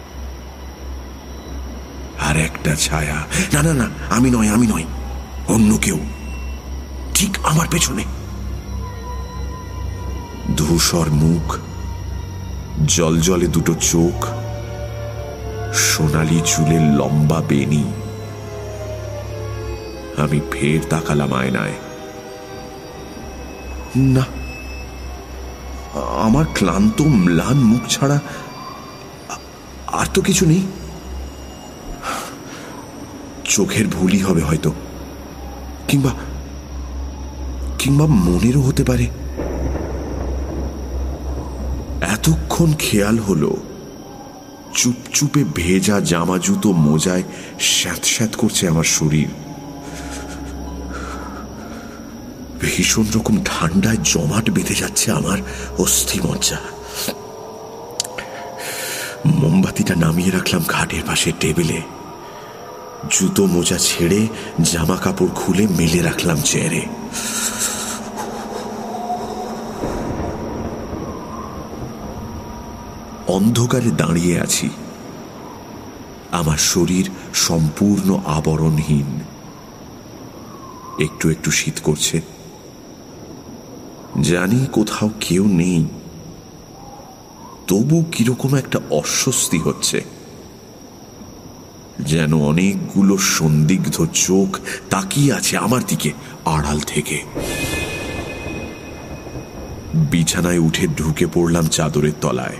আর একটা ছায়া। না না না, আমি নয়, আমি নয়, অন্য কেউ, ঠিক আমার পেছনে। ধূসর মুখ, জলজলে দুটো চোখ, সোনালি চুলের লম্বা বেনি। আমি ফের তাকালাম আয়নায়। না, আমার ক্লান্ত ম্লান মুখ ছাড়া আর তো কিছু নেই। চোখের ভুলই হবে হয়তো, কিংবা কিংবা মনেরও হতে পারে। এতক্ষণ খেয়াল হলো চুপচুপে ভেজা জামা জুতো মোজায় স্যাঁত স্যাঁত করছে আমার শরীর। ভীষণ রকম ঠান্ডায় জমাট বেঁধে যাচ্ছে আমার অস্থিমজ্জা। মোমবাতিটা নামিয়ে রাখলাম খাটের পাশে টেবিলে। জুতো মোজা ছেড়ে জামা কাপড় খুলে মেলে রাখলাম চেয়ারে। অন্ধকারে দাঁড়িয়ে আছি। আমার শরীর সম্পূর্ণ আবরণহীন। একটু একটু শীত করছে। জানি কোথাও কেউ নেই, তবু কিরকম একটা অস্বস্তি হচ্ছে, যেন অনেকগুলো সন্দিগ্ধ চোখ তাকিয়ে আছে আমার দিকে আড়াল থেকে। বিছানায় উঠে ঢুকে পড়লাম চাদরের তলায়।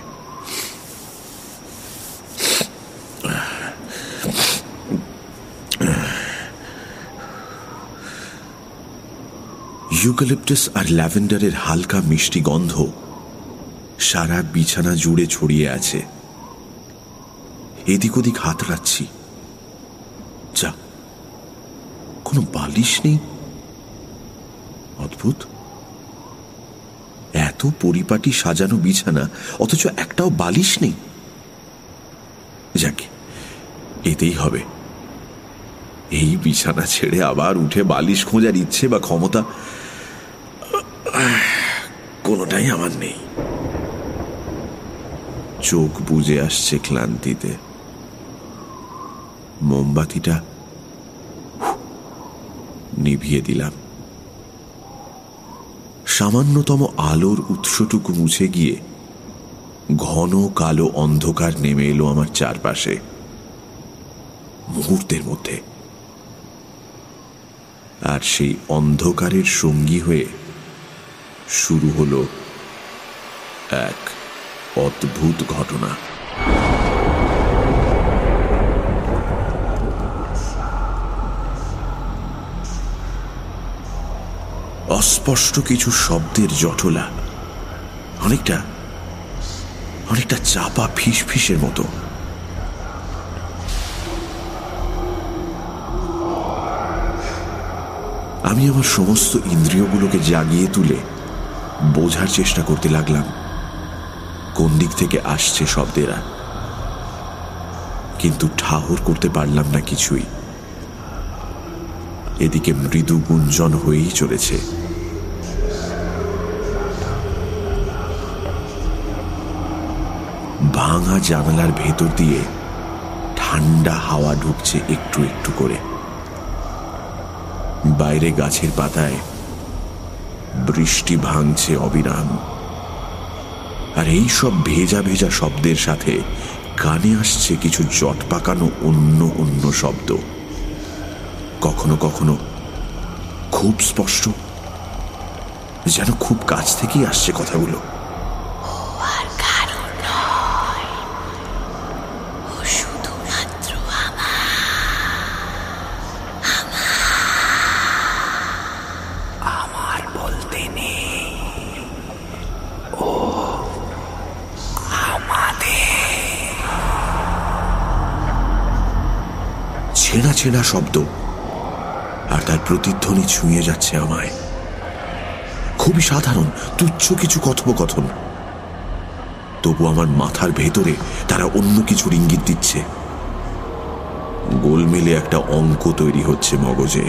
ইউক্যালিপটাস আর ল্যাভেন্ডারের হালকা মিষ্টি গন্ধ সারা বিছানা জুড়ে ছড়িয়ে আছে। এদিক ওদিক হাত রাখছি, যা কোনো বালিশ নেই। অদ্ভুত, এত পরিপাটি সাজানো বিছানা অথচ একটাও বালিশ নেই। যাকে এতেই হবে। এই বিছানা ছেড়ে আবার উঠে বালিশ খোঁজার ইচ্ছে বা ক্ষমতা কোনোটাই আমার নেই। চোখ বুজে আসছে ক্লান্তিতে। মোমবাতিটা নিভিয়ে দিলাম। সামান্যতম আলোর উৎসটুকু মুছে গিয়ে ঘন কালো অন্ধকার নেমে এলো আমার চারপাশে মুহূর্তের মধ্যে। আর সেই অন্ধকারের সঙ্গী হয়ে শুরু হলো এক অদ্ভুত ঘটনা। অস্পষ্ট কিছু শব্দের জটলা, অনেকটা অনেকটা চাপা ফিস ফিসের মতো। আমি আমার সমস্ত ইন্দ্রিয়গুলোকে জাগিয়ে তুলে বোঝার চেষ্টা করতে লাগলাম কোন দিক থেকে আসছে শব্দেরা, কিন্তু ঠাহর করতে পারলাম না কিছুই। এদিকে মৃদু গুঞ্জন হয়েই চলেছে। ভাঙা জানালার ভেতর দিয়ে ঠান্ডা হাওয়া ঢুকছে একটু একটু করে। বাইরে গাছের পাতায় বৃষ্টি ভাঙছে অবিরাম। আর এই সব ভেজা ভেজা শব্দের সাথে কানে আসছে কিছু জট পাকানো অন্য অন্য শব্দ, কখনো কখনো খুব স্পষ্ট, যেন খুব কাছ থেকেই আসছে কথাগুলো। ছেঁড়া ছেঁড়া শব্দ, আর তার প্রতিধ্বনি ছুঁয়ে যাচ্ছে আমায়। খুবই সাধারণ তুচ্ছ কিছু কথোপকথন, তবু আমার মাথার ভেতরে তারা অন্য কিছুর ইঙ্গিত দিচ্ছে। গোলমেলে একটা অঙ্ক তৈরি হচ্ছে মগজে।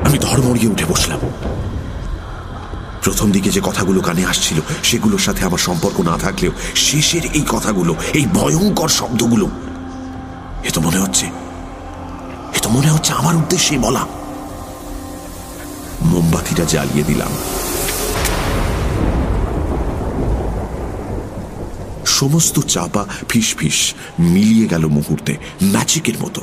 আমি ধড়মড়িয়ে উঠে বসলাম। প্রথম দিকে যে কথাগুলো কানে আসছিল সেগুলোর সাথে আমার সম্পর্ক না থাকলেও শেষের এই কথাগুলো, এই ভয়ঙ্কর শব্দগুলো, এ তো মনে হচ্ছে এ তো মনে হচ্ছে আমার উদ্দেশ্যে বলা। মোমবাতিটা জ্বালিয়ে দিলাম। সমস্ত চাপা ফিস ফিস মিলিয়ে গেল মুহূর্তে, ম্যাজিকের মতো।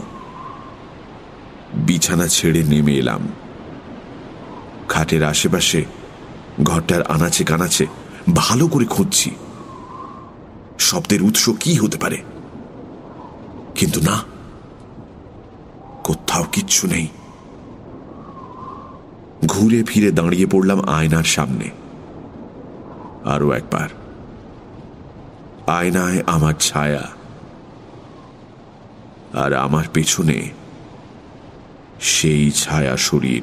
বিছানা ছেড়ে নেমে এলাম। খাটের আশেপাশে, ঘরটার আনাচে কানাচে ভালো করে খুঁজছি শব্দের উৎস কি হতে পারে, কিন্তু না, কোথাও কিচ্ছু নেই। ঘুরে ফিরে দাঁড়িয়ে পড়লাম আয়নার সামনে। আরো একবার। আয়নায় আমার ছায়া, আর আমার পেছনে সেই ছায়া শরীর।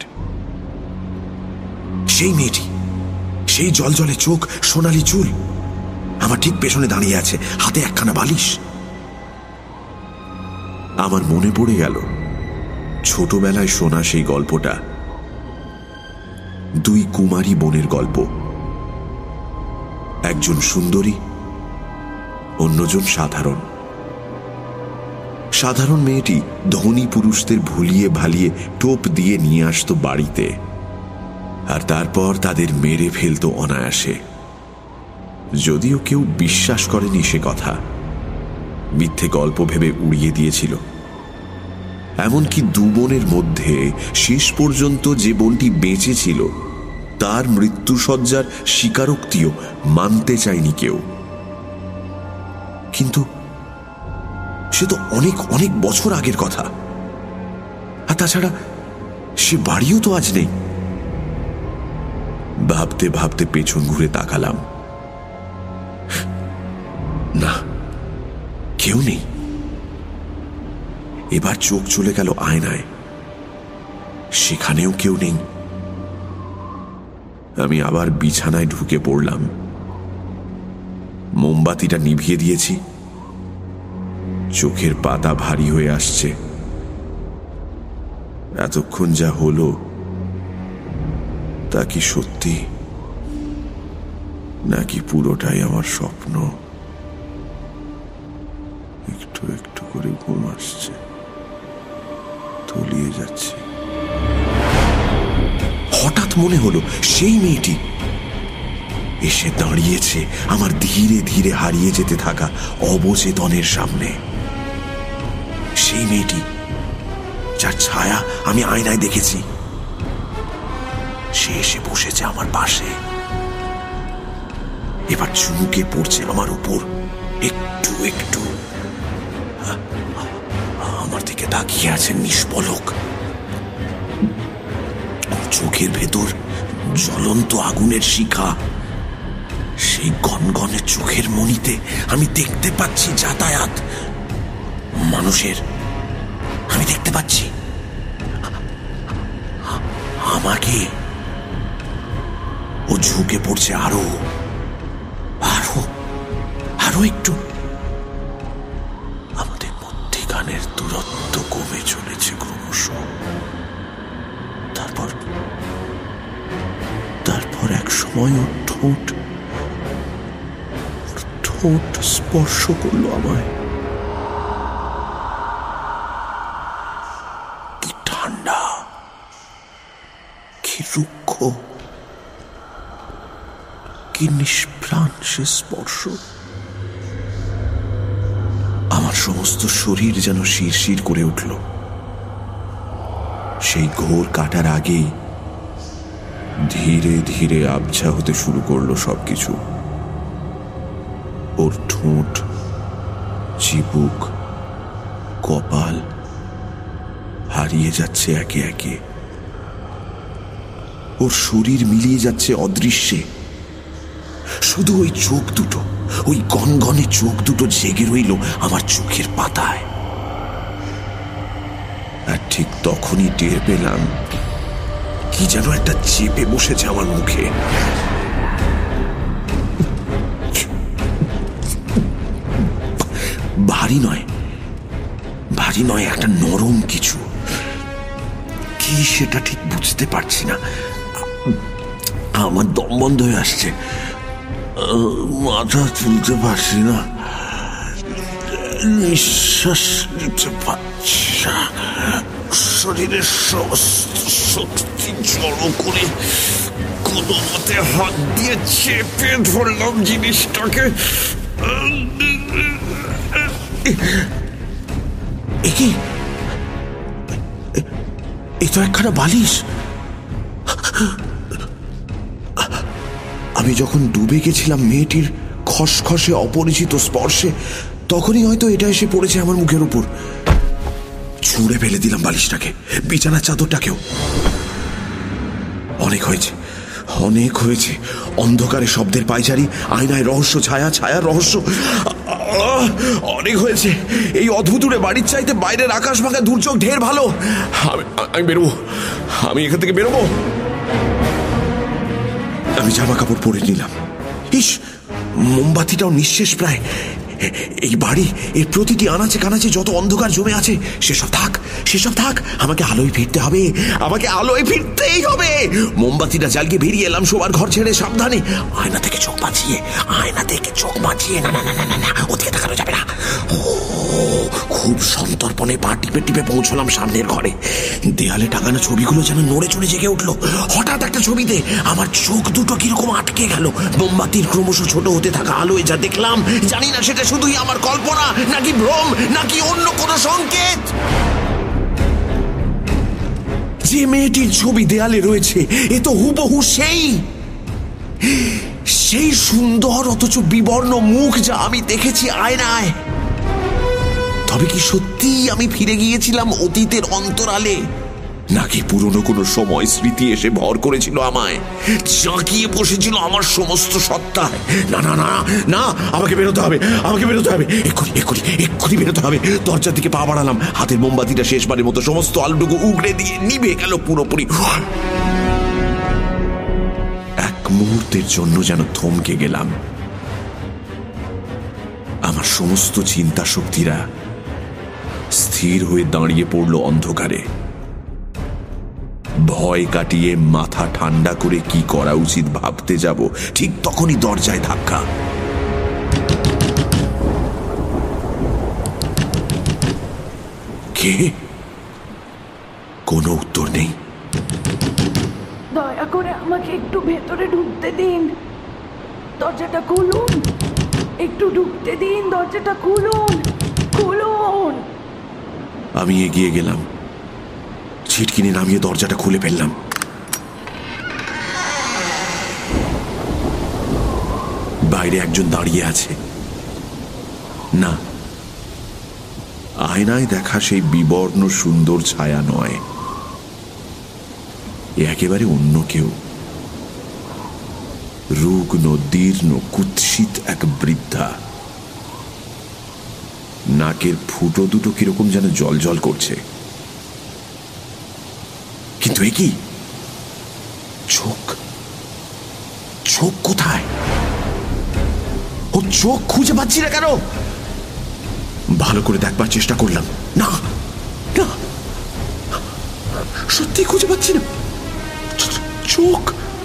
সেই মেয়েটি, সেই জলজলে চোখ, সোনালি চুল, আমার ঠিক পেছনে দাঁড়িয়ে আছে, হাতে একখানা বালিশ। আমার মনে পড়ে গেল ছোটবেলায় শোনা সেই গল্পটা, দুই কুমারী বোনের গল্প। একজন সুন্দরী, অন্যজন সাধারণ। সাধারণ মেয়েটি ধনী পুরুষদের ভুলিয়ে ভালিয়ে টোপ দিয়ে নিয়ে আসতো বাড়িতে, আর তারপর তাদের মেরে ফেলতো অনায়াসে। যদিও কেউ বিশ্বাস করেনি সে কথা, মিথ্যে গল্প ভেবে উড়িয়ে দিয়েছিল। এমনকি দু বোনের মধ্যে শেষ পর্যন্ত যে বোনটি বেঁচে ছিল তার মৃত্যুসজ্জার স্বীকারোক্তিও মানতে চায়নি কেউ। কিন্তু সে তো অনেক অনেক বছর আগের কথা, আর তাছাড়া সে বাড়িও তো আজ নেই। ভাবতে ভাবতে পেছন ঘুরে তাকালাম। না, কেউ নেই। এবার চোখ চলে গেল আয়নায়, সেখানেও কেউ নেই। আমি আবার বিছানায় ঢুকে পড়লাম। মোমবাতিটা নিভিয়ে দিয়েছি। চোখের পাতা ভারী হয়ে আসছে। এতক্ষণ যা হলো তা কি সত্যি, নাকি পুরোটাই আমার স্বপ্ন? একটু একটু করে ঘুম আসছে, তলিয়ে যাচ্ছে। হঠাৎ মনে হলো সেই মেয়েটি এসে দাঁড়িয়েছে আমার ধীরে ধীরে হারিয়ে যেতে থাকা অবচেতনের সামনে। সেই মেয়েটি যার ছায়া আমি আয়নায় দেখেছি, সে এসে বসেছে আমার পাশে। এবার ঝুঁকে পড়ছে আমার উপর একটু একটু। আমার দিকে তাকিয়ে আছে নিষ্পলক। চোখের ভেতর জ্বলন্ত আগুনের শিখা। সেই গনগনে চোখের মণিতে আমি দেখতে পাচ্ছি যাতায়াত মানুষের। আমি দেখতে পাচ্ছি আমাকে। ও ঝুঁকে পড়ছে আরো আরো আরো একটু। আমাদের মধ্যিখানের দূরত্ব কমে চলেছে ক্রমশ। তারপর তারপর এক সময় ওর ঠোঁট ঠোঁট স্পর্শ করলো আমায়। কি ঠান্ডা, কি রুক্ষ, কি নিষ্প্রাণ সে স্পর্শ। আমার সমস্ত শরীর যেন শিরশির করে উঠল। সেই ঘোর কাটার আগেই ধীরে ধীরে আবছা হতে শুরু করলো সবকিছু। ওর ঠোঁট, চিবুক, কপাল হারিয়ে যাচ্ছে একে একে। ওর শরীর মিলিয়ে যাচ্ছে অদৃশ্যে। শুধু ওই চোখ দুটো, ওই গনগনে চোখ দুটো জেগে রইল আমার চোখের পাতায়। আর ঠিক তখনই টের পেলাম কি যেন একটা চেপে বসেছে আমার মুখে। ভারী নয়, ভারী নয়, একটা নরম কিছু, কি সেটা ঠিক বুঝতে পারছি না। আমার দম বন্ধ হয়ে আসছে, মাথা তুলতে পারছি না, নিঃশ্বাস নিতে পারছি না, শরীরের সমস্ত শক্তি জড়ো করে কোনো মতে হাত দিয়ে চেপে ধরলাম জিনিসটাকে। কি এ তো একখানা বালিশ। আমি যখন ডুবে গেছিলাম মেয়েটির খসখসে অপরিচিত স্পর্শে, তখনই হয়তো এটা এসে পড়েছে আমার মুখের উপর। ছুঁড়ে ফেলে দিলাম বালিশটাকে, বিছানার চাদরটাকেও। অনেক হয়েছে, অনেক হয়েছে। অন্ধকারে শব্দের পায়চারি, আয়নায় রহস্য, ছায়া ছায়ার রহস্য। অনেক হয়েছে। এই অদ্ভুতুরে বাড়ির চাইতে বাইরের আকাশ ভাঙা দুর্যোগ ঢের ভালো। আমি বেরোবো, আমি এখান থেকে বেরোবো। আমি জামা কাপড় পরে নিলাম। ইস, মোমবাতিটাও নিঃশেষ প্রায়। এই বাড়ি, এর প্রতিটি আনাচে কানাচে যত অন্ধকার জমে আছে, সেসব থাক, সেসব থাক। আমাকে আলোয় ফিরতে হবে, আমাকে আলোয় ফিরতেই হবে। মোমবাতিটা জ্বালিয়ে বেরিয়ে এলাম শোবার ঘর ছেড়ে সাবধানে। আয়না থেকে চোখ বাঁচিয়ে, আয়না থেকে চোখ বাঁচিয়ে, না না না না না, ওদিকে তাকানো যাবে না। ও, খুব সন্তর্পণে পা টিপে টিপে পৌঁছলাম সামনের ঘরে। দেয়ালে টাঙানো ছবিগুলো যেন নড়ে চড়ে জেগে উঠলো। হঠাৎ একটা ছবিতে আমার চোখ দুটো কিরকম আটকে গেল। মোমবাতির ক্রমশ ছোট হতে থাকা আলোয় যা দেখলাম, জানি না সেটা শুধুই আমার কল্পনা, নাকি ভ্রম, নাকি অন্য কোনো সংকেত। যে মেয়েটির ছবি দেয়ালে রয়েছে, এ তো হুবহু সেই সেই সুন্দর অথচ বিবর্ণ মুখ যা আমি দেখেছি আয়নায়। তবে কি সত্যি আমি ফিরে গিয়েছিলাম অতীতের অন্তরালে, নাকি পুরনো কোনো সময় স্মৃতি এসে ভর করেছিল আমায়, জাঁকিয়ে বসেছিল আমার সমস্ত সত্তায়? না না না না, আমাকে বেরোতে হবে, আমাকে বেরোতে হবে, এক্ষুনি এক্ষুনি এক্ষুনি বেরোতে হবে। দরজার দিকে পা বাড়ালাম। হাতের মোমবাতিটা শেষবারের মতো সমস্ত আলোটুকু উগড়ে দিয়ে নিভে গেল পুরোপুরি। এক মুহূর্তের জন্য যেন থমকে গেলাম। আমার সমস্ত চিন্তা শক্তিরা স্থির হয়ে দাঁড়িয়ে পড়ল অন্ধকারে। ভয় কাটিয়ে মাথা ঠান্ডা করে কি করা উচিত ভাবতে যাব, ঠিক তখনই দরজায় ধাক্কা। কে? কোনো উত্তর নেই। দয়া করে আমাকে একটু ভেতরে ঢুকতে দিন, দরজাটা খুলুন, একটু ঢুকতে দিন, দরজাটা খুলুন, খুলুন। আমি এগিয়ে গেলাম, ছিটকিনি নামিয়ে দরজাটা খুলে ফেললাম। বাইরে একজন দাঁড়িয়ে আছে। না, আয়নায় দেখা সেই বিবর্ণ সুন্দর ছায়া নয়, একেবারে অন্য কেউ। রুগ্ন দীর্ণ কুৎসিত এক বৃদ্ধা। নাকের ফুটো দুটো কিরকম যেন জল জল করছে। কিন্তু এ কি? চোখ, চোখ কোথায়? ও চোখ খুঁজে পাচ্ছি না কেন? ভালো করে দেখবার চেষ্টা করলাম। না না, সত্যি খুঁজে পাচ্ছি না চোখ।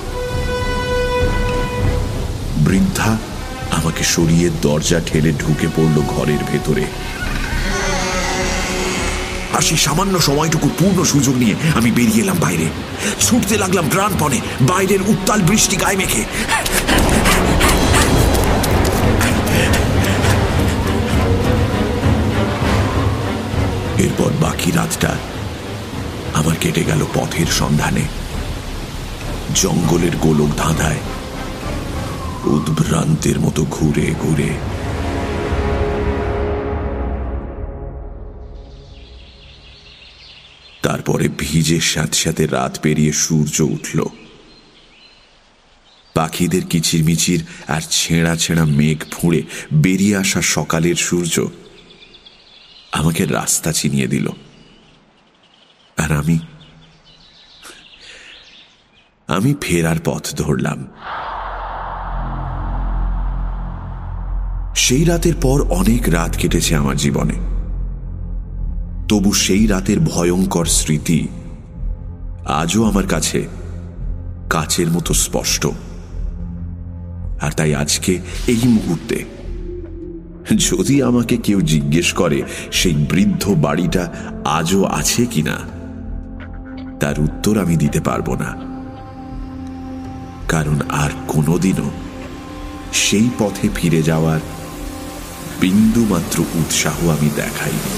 বৃদ্ধা আমাকে সরিয়ে দরজা ঠেলে ঢুকে পড়ল ঘরের ভেতরে। আর সেই সামান্য সময়টুকু পূর্ণ সুযোগ নিয়ে আমি বেরিয়ে এলাম বাইরে। ছুটতে লাগলাম প্রাণপণে, বাইরের উত্তাল বৃষ্টি গায়ে মেখে। এরপর বাকি রাতটা আমার কেটে গেল পথের সন্ধানে, জঙ্গলের গোলক ধাঁধায়, উদ্ভ্রান্তের মতো ঘুরে ঘুরে। তারপরে ভিজে সাথে সাথে রাত পেরিয়ে সূর্য উঠল। পাখিদের কিচিরমিচির আর ছেঁড়া ছেঁড়া মেঘ ফুঁড়ে বেরিয়ে আসা সকালের সূর্য আমাকে রাস্তা চিনিয়ে দিল। আর আমি আমি ফেরার পথ ধরলাম। সেই রাতের পর অনেক রাত কেটেছে আমার জীবনে, তবু সেই রাতের ভয়ঙ্কর স্মৃতি আজও আমার কাছে কাচের মতো স্পষ্ট। আর তাই আজকে এই মুহূর্তে যদি আমাকে কেউ জিজ্ঞেস করে সেই বৃদ্ধ বাড়িটা আজও আছে কিনা, তার উত্তর আমি দিতে পারবো না, কারণ আর কোনোদিনও সেই পথে ফিরে যাওয়ার বিন্দুমাত্র উৎসাহ আমি দেখাইনি।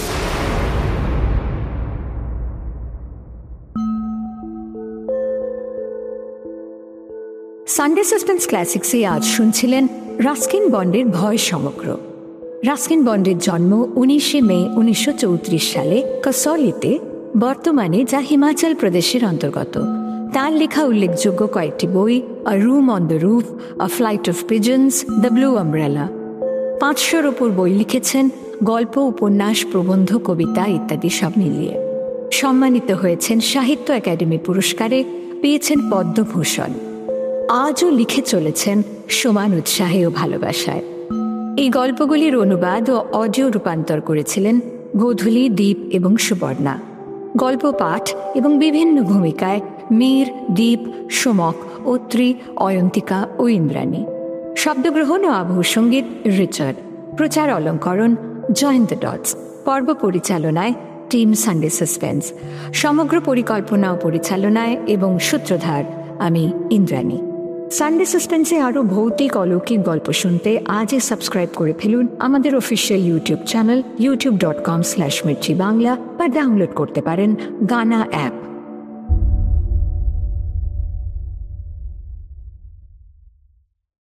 সানডে সাসপেন্স ক্লাসিক্সে আজ শুনছিলেন রাস্কিন বন্ডের ভয় সমগ্র। রাস্কিন বন্ডের জন্ম উনিশে মে উনিশশো চৌত্রিশ সালে কসৌলিতে, বর্তমানে যা হিমাচল প্রদেশের অন্তর্গত। তার লেখা উল্লেখযোগ্য কয়েকটি বই: a room on the roof, a flight of pigeons, the blue umbrella. পাঁচশোর ওপর বই লিখেছেন, গল্প, উপন্যাস, প্রবন্ধ, কবিতা ইত্যাদি সব মিলিয়ে। সম্মানিত হয়েছেন সাহিত্য একাডেমি পুরস্কারে, পেয়েছেন পদ্মভূষণ। আজও লিখে চলেছেন সমান উৎসাহে ও ভালোবাসায়। এই গল্পগুলির অনুবাদ ও অডিও রূপান্তর করেছিলেন গোধূলি, দীপ এবং সুবর্ণা। গল্প পাঠ এবং বিভিন্ন ভূমিকায় মীর, দীপ, সোমক, অত্রি, অয়ন্তিকা ও ইন্দ্রাণী। শব্দগ্রহণ ও আবহ সঙ্গীত রিচার্ড। প্রচার অলঙ্করণ জয়েন্ট ডটস। পর্ব পরিচালনায় টিম সানডে সাসপেন্স। সমগ্র পরিকল্পনা ও পরিচালনায় এবং সূত্রধার আমি ইন্দ্রাণী। সানডে সাসপেন্সে আরও ভৌতিক অলৌকিক গল্প শুনতে আজই সাবস্ক্রাইব করে ফেলুন আমাদের official YouTube channel YouTube dot com slash Mirchi Bangla, বা ডাউনলোড করতে পারেন গানা অ্যাপ।